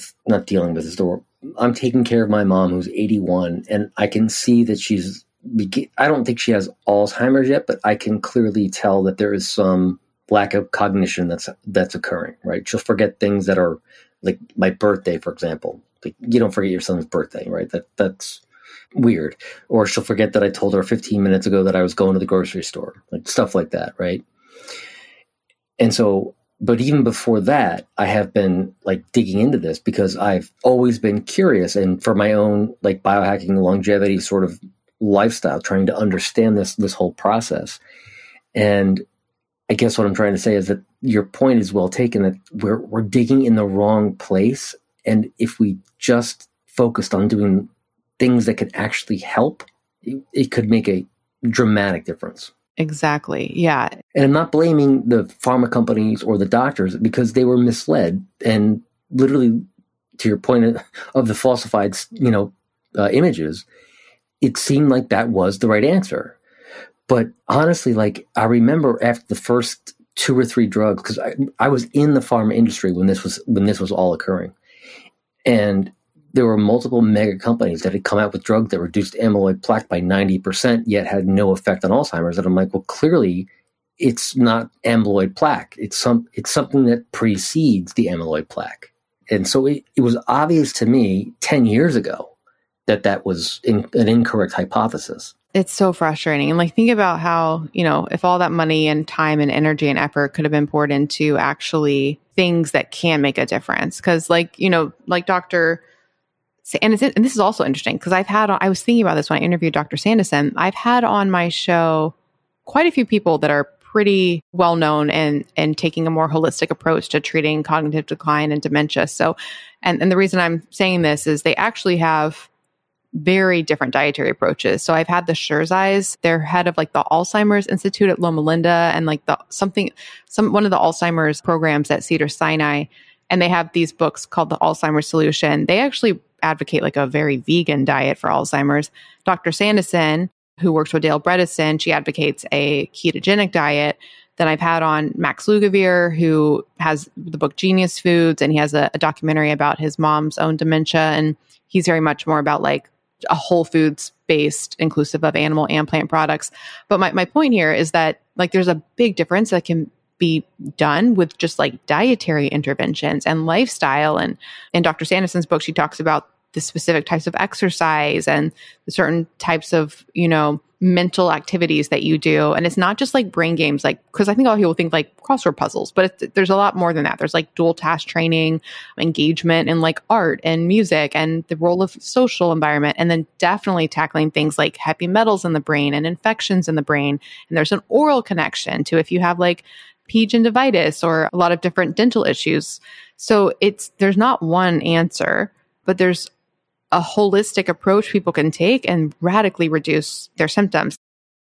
I'm taking care of my mom who's 81, and I can see that I don't think she has Alzheimer's yet, but I can clearly tell that there is some lack of cognition that's occurring, right? She'll forget things that are like my birthday, for example. Like, you don't forget your son's birthday, right? That's weird. Or she'll forget that I told her 15 minutes ago that I was going to the grocery store, like stuff like that, right? And so, but even before that, I have been like digging into this because I've always been curious, and for my own like biohacking longevity sort of lifestyle, trying to understand this whole process. And I guess what I'm trying to say is that your point is well taken, that we're digging in the wrong place. And if we just focused on doing things that could actually help, it could make a dramatic difference. Exactly. Yeah. And I'm not blaming the pharma companies or the doctors because they were misled. And literally, to your point of the falsified, images, it seemed like that was the right answer. But honestly, like I remember after the first 2 or 3 drugs, because I was in the pharma industry when this was all occurring. And there were multiple mega companies that had come out with drugs that reduced amyloid plaque by 90%, yet had no effect on Alzheimer's. And I'm like, well, clearly it's not amyloid plaque. It's something that precedes the amyloid plaque. And so it was obvious to me 10 years ago that was an incorrect hypothesis. It's so frustrating. And like, think about how, if all that money and time and energy and effort could have been poured into actually things that can make a difference. Cause like Dr. And this is also interesting because I was thinking about this when I interviewed Dr. Sandison. I've had on my show quite a few people that are pretty well known and taking a more holistic approach to treating cognitive decline and dementia. So, and the reason I'm saying this is they actually have very different dietary approaches. So I've had the Scherzais, they're head of like the Alzheimer's Institute at Loma Linda and like one of the Alzheimer's programs at Cedars-Sinai. And they have these books called The Alzheimer's Solution. They actually advocate like a very vegan diet for Alzheimer's. Dr. Sandison, who works with Dale Bredesen, she advocates a ketogenic diet. Then I've had on Max Lugavere, who has the book Genius Foods, and he has a documentary about his mom's own dementia. And he's very much more about like a whole foods based, inclusive of animal and plant products. But my point here is that like there's a big difference that can be done with just like dietary interventions and lifestyle. And in Dr. Sandison's book, she talks about the specific types of exercise and the certain types of, mental activities that you do. And it's not just like brain games, like, because I think a lot of people think like crossword puzzles, but there's a lot more than that. There's like dual task training, engagement in like art and music and the role of social environment. And then definitely tackling things like heavy metals in the brain and infections in the brain. And there's an oral connection to if you have like gingivitis or a lot of different dental issues. So there's not one answer, but there's a holistic approach people can take and radically reduce their symptoms.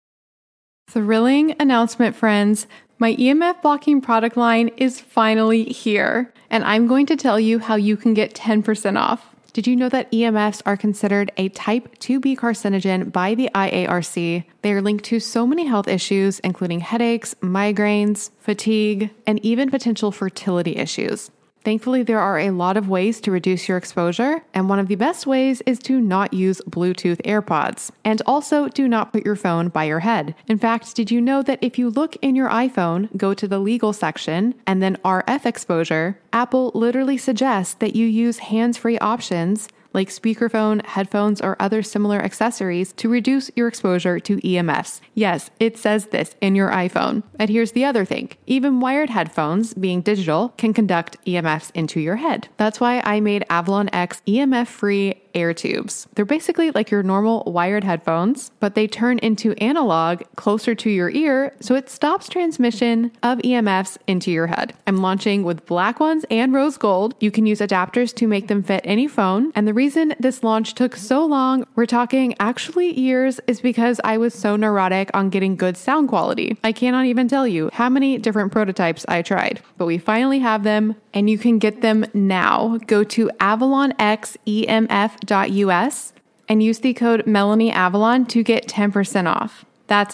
Thrilling announcement, friends. My EMF blocking product line is finally here, and I'm going to tell you how you can get 10% off. Did you know that EMFs are considered a type 2B carcinogen by the IARC? They are linked to so many health issues, including headaches, migraines, fatigue, and even potential fertility issues. Thankfully, there are a lot of ways to reduce your exposure, and one of the best ways is to not use Bluetooth AirPods. And also, do not put your phone by your head. In fact, did you know that if you look in your iPhone, go to the legal section, and then RF exposure, Apple literally suggests that you use hands-free options like speakerphone, headphones, or other similar accessories to reduce your exposure to EMFs. Yes, it says this in your iPhone. And here's the other thing. Even wired headphones, being digital, can conduct EMFs into your head. That's why I made Avalon X EMF-free air tubes. They're basically like your normal wired headphones, but they turn into analog closer to your ear, so it stops transmission of EMFs into your head. I'm launching with black ones and rose gold. You can use adapters to make them fit any phone. And the reason this launch took so long, we're talking actually years, is because I was so neurotic on getting good sound quality. I cannot even tell you how many different prototypes I tried, but we finally have them and you can get them now. Go to avalonxemf.us and use the code MelanieAvalon to get 10% off. That's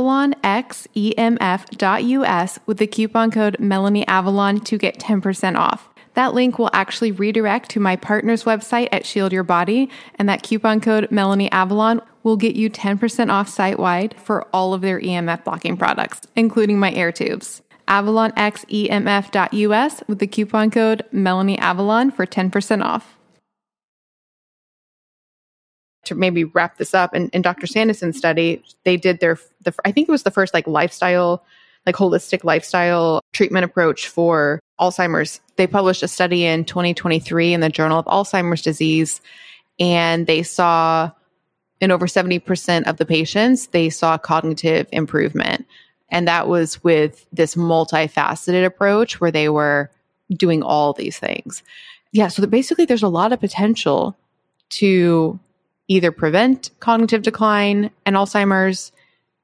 avalonxemf.us with the coupon code MelanieAvalon to get 10% off. That link will actually redirect to my partner's website at Shield Your Body, and that coupon code MelanieAvalon will get you 10% off site-wide for all of their EMF blocking products, including my air tubes. avalonxemf.us with the coupon code MelanieAvalon for 10% off. To maybe wrap this up, in Dr. Sandison's study, they did I think it was the first holistic lifestyle treatment approach for Alzheimer's. They published a study in 2023 in the Journal of Alzheimer's Disease, and they saw in over 70% of the patients, they saw cognitive improvement. And that was with this multifaceted approach where they were doing all these things. Yeah, so basically there's a lot of potential to either prevent cognitive decline and Alzheimer's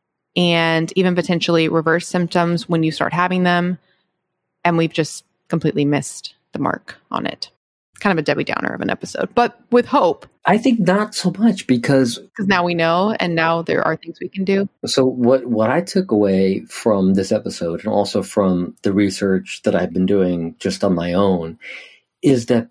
and even potentially reverse symptoms when you start having them. And we've just completely missed the mark on it. Kind of a Debbie Downer of an episode, but with hope. I think not so much because now we know, and now there are things we can do. So what I took away from this episode, and also from the research that I've been doing just on my own, is that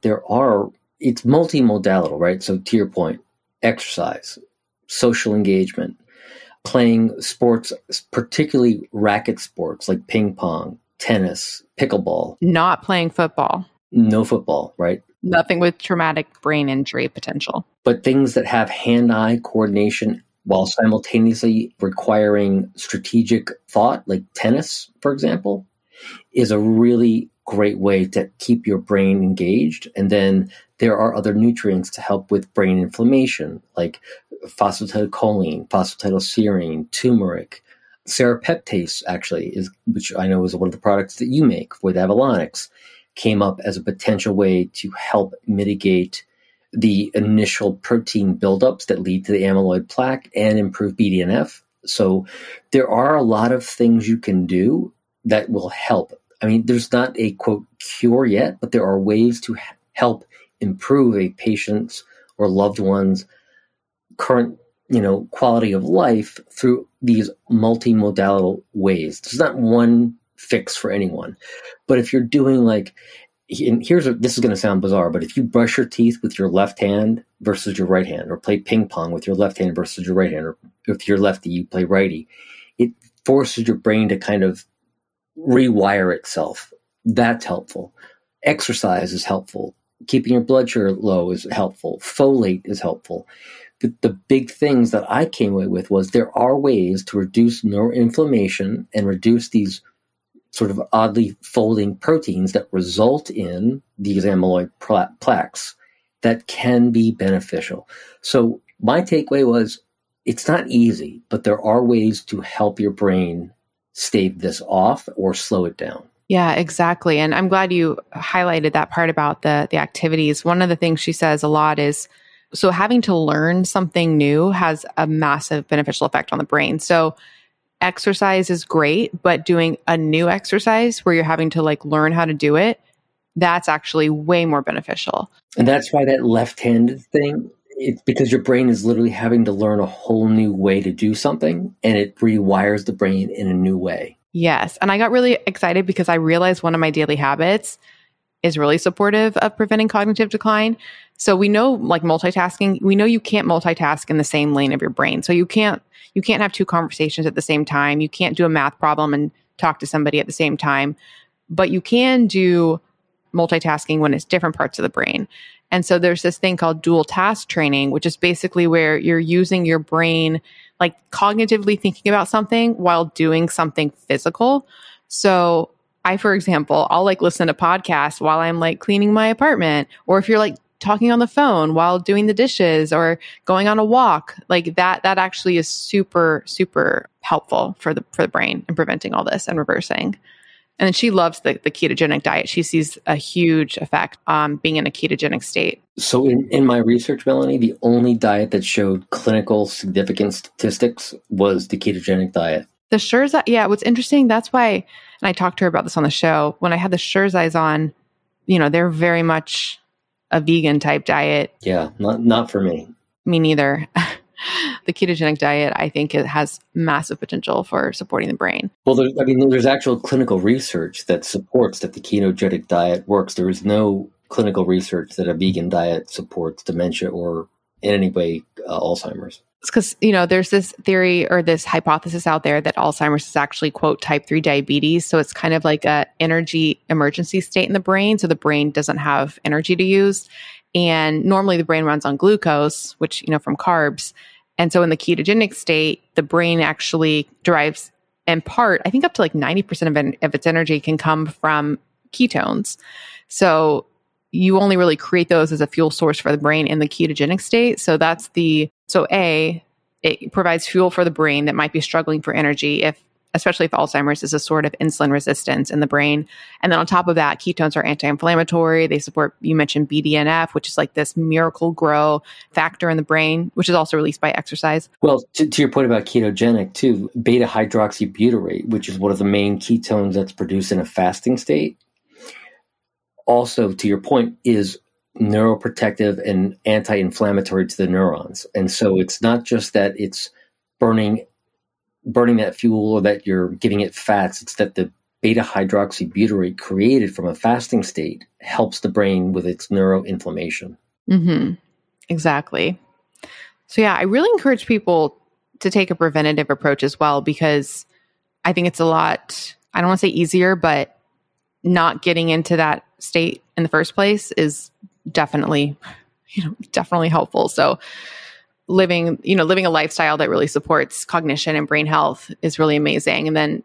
it's multimodal, right? So to your point, exercise, social engagement, playing sports, particularly racket sports like ping pong, tennis, pickleball. Not playing football. No football, right? Nothing with traumatic brain injury potential. But things that have hand-eye coordination while simultaneously requiring strategic thought, like tennis, for example, is a really great way to keep your brain engaged. And then there are other nutrients to help with brain inflammation, like phosphatidylcholine, phosphatidylserine, turmeric. Serrapeptase, actually, which I know is one of the products that you make with Avalonix, came up as a potential way to help mitigate the initial protein buildups that lead to the amyloid plaque and improve BDNF. So there are a lot of things you can do that will help. I mean, there's not a, quote, cure yet, but there are ways to help improve a patient's or loved one's current, quality of life through these multimodal ways. There's not one fix for anyone. But if you're doing this is going to sound bizarre, but if you brush your teeth with your left hand versus your right hand, or play ping pong with your left hand versus your right hand, or if you're lefty, you play righty, it forces your brain to kind of rewire itself. That's helpful. Exercise is helpful. Keeping your blood sugar low is helpful. Folate is helpful. The big things that I came away with was there are ways to reduce neuroinflammation and reduce these sort of oddly folding proteins that result in these amyloid plaques that can be beneficial. So my takeaway was it's not easy, but there are ways to help your brain stave this off or slow it down. Yeah, exactly. And I'm glad you highlighted that part about the activities. One of the things she says a lot is, so having to learn something new has a massive beneficial effect on the brain. So exercise is great, but doing a new exercise where you're having to learn how to do it, that's actually way more beneficial. And that's why that left-handed thing, it's because your brain is literally having to learn a whole new way to do something, and it rewires the brain in a new way. Yes. And I got really excited because I realized one of my daily habits is really supportive of preventing cognitive decline. So we know multitasking, we know you can't multitask in the same lane of your brain. So you can't have two conversations at the same time. You can't do a math problem and talk to somebody at the same time, but you can do multitasking when it's different parts of the brain. And so there's this thing called dual task training, which is basically where you're using your brain, like cognitively thinking about something while doing something physical. So I, for example, I'll like listen to podcasts while I'm like cleaning my apartment, or if you're like talking on the phone while doing the dishes or going on a walk, like that actually is super, super helpful for the brain and preventing all this and reversing. And then she loves the ketogenic diet. She sees a huge effect on being in a ketogenic state. So in my research, Melanie, the only diet that showed clinical significant statistics was the ketogenic diet. The Sherzai, yeah, what's interesting, that's why, and I talked to her about this on the show, when I had the Sherzais on, they're very much a vegan type diet. Yeah, not for me. Me neither. The ketogenic diet, I think it has massive potential for supporting the brain. Well, there's actual clinical research that supports that the ketogenic diet works. There is no clinical research that a vegan diet supports dementia or in any way Alzheimer's. It's because, there's this theory or this hypothesis out there that Alzheimer's is actually, quote, type 3 diabetes. So it's kind of like a energy emergency state in the brain. So the brain doesn't have energy to use. And normally the brain runs on glucose, which, from carbs. And so in the ketogenic state, the brain actually derives, in part, I think up to like 90% of its energy can come from ketones. So you only really create those as a fuel source for the brain in the ketogenic state. So it provides fuel for the brain that might be struggling for energy, especially if Alzheimer's is a sort of insulin resistance in the brain. And then on top of that, ketones are anti-inflammatory. They support, you mentioned BDNF, which is like this miracle grow factor in the brain, which is also released by exercise. Well, to your point about ketogenic too, beta hydroxybutyrate, which is one of the main ketones that's produced in a fasting state, also, to your point, is neuroprotective and anti-inflammatory to the neurons. And so it's not just that it's burning that fuel or that you're giving it fats. It's that the beta hydroxybutyrate created from a fasting state helps the brain with its neuroinflammation. Mm-hmm. Exactly. So yeah, I really encourage people to take a preventative approach as well, because I think it's a lot, I don't want to say easier, but not getting into that state in the first place is definitely helpful. So living a lifestyle that really supports cognition and brain health is really amazing. And then,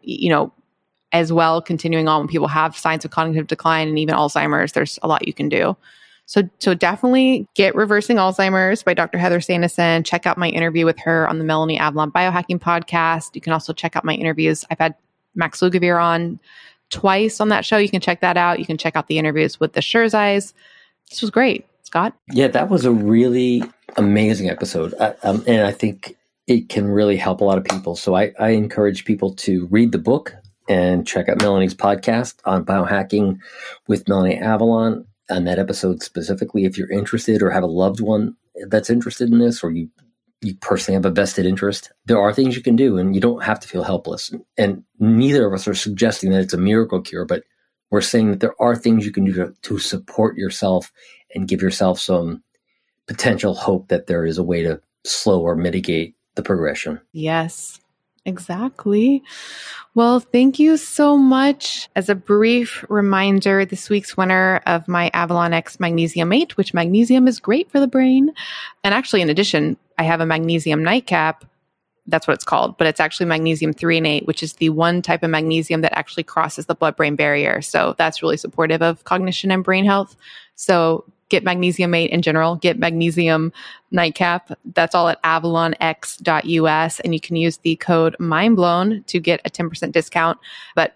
as well, continuing on when people have signs of cognitive decline and even Alzheimer's, there's a lot you can do. So definitely get Reversing Alzheimer's by Dr. Heather Sandison. Check out my interview with her on the Melanie Avalon Biohacking Podcast. You can also check out my interviews. I've had Max Lugavere on twice on that show. You can check that out. You can check out the interviews with the Sherzais. This was great. Scott? Yeah, that was a really amazing episode. And I think it can really help a lot of people. So I encourage people to read the book and check out Melanie's podcast on biohacking with Melanie Avalon. On that episode specifically, if you're interested or have a loved one that's interested in this, or you personally have a vested interest, there are things you can do and you don't have to feel helpless. And neither of us are suggesting that it's a miracle cure, but we're saying that there are things you can do to support yourself and give yourself some potential hope that there is a way to slow or mitigate the progression. Yes, exactly. Well, thank you so much. As a brief reminder, this week's winner of my Avalon X Magnesium 8, which magnesium is great for the brain. And actually, in addition, I have a magnesium nightcap. That's what it's called, but it's actually magnesium 3 and 8, which is the one type of magnesium that actually crosses the blood-brain barrier. So that's really supportive of cognition and brain health. So get magnesium 8 in general, get magnesium nightcap. That's all at avalonx.us. And you can use the code MINDBLOWN to get a 10% discount. But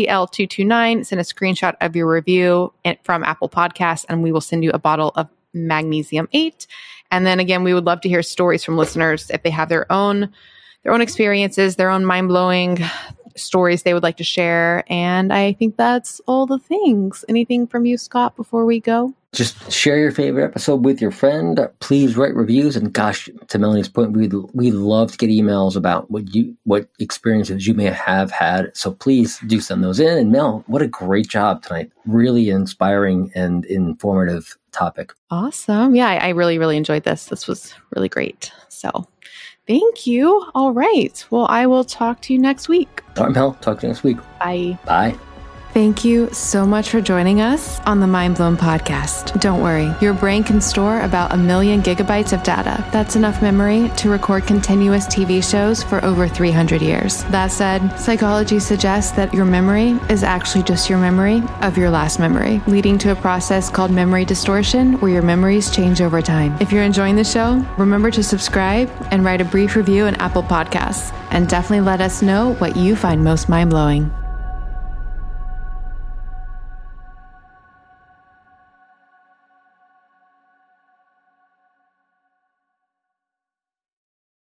STL229, send a screenshot of your review from Apple Podcasts, and we will send you a bottle of magnesium 8. And then again, we would love to hear stories from listeners if they have their own experiences, their own mind-blowing stories they would like to share. And I think that's all the things. Anything from you, Scott, before we go? Just share your favorite episode with your friend. Please write reviews. And gosh, to Melanie's point, we love to get emails about what experiences you may have had. So please do send those in. And Mel, what a great job tonight. Really inspiring and informative topic. Awesome. Yeah, I really, really enjoyed this. This was really great. So thank you. All right. Well, I will talk to you next week. All right, Mel. Talk to you next week. Bye. Bye. Thank you so much for joining us on the Mind Blown podcast. Don't worry, your brain can store about 1 million gigabytes of data. That's enough memory to record continuous TV shows for over 300 years. That said, psychology suggests that your memory is actually just your memory of your last memory, leading to a process called memory distortion, where your memories change over time. If you're enjoying the show, remember to subscribe and write a brief review on Apple Podcasts, and definitely let us know what you find most mind-blowing.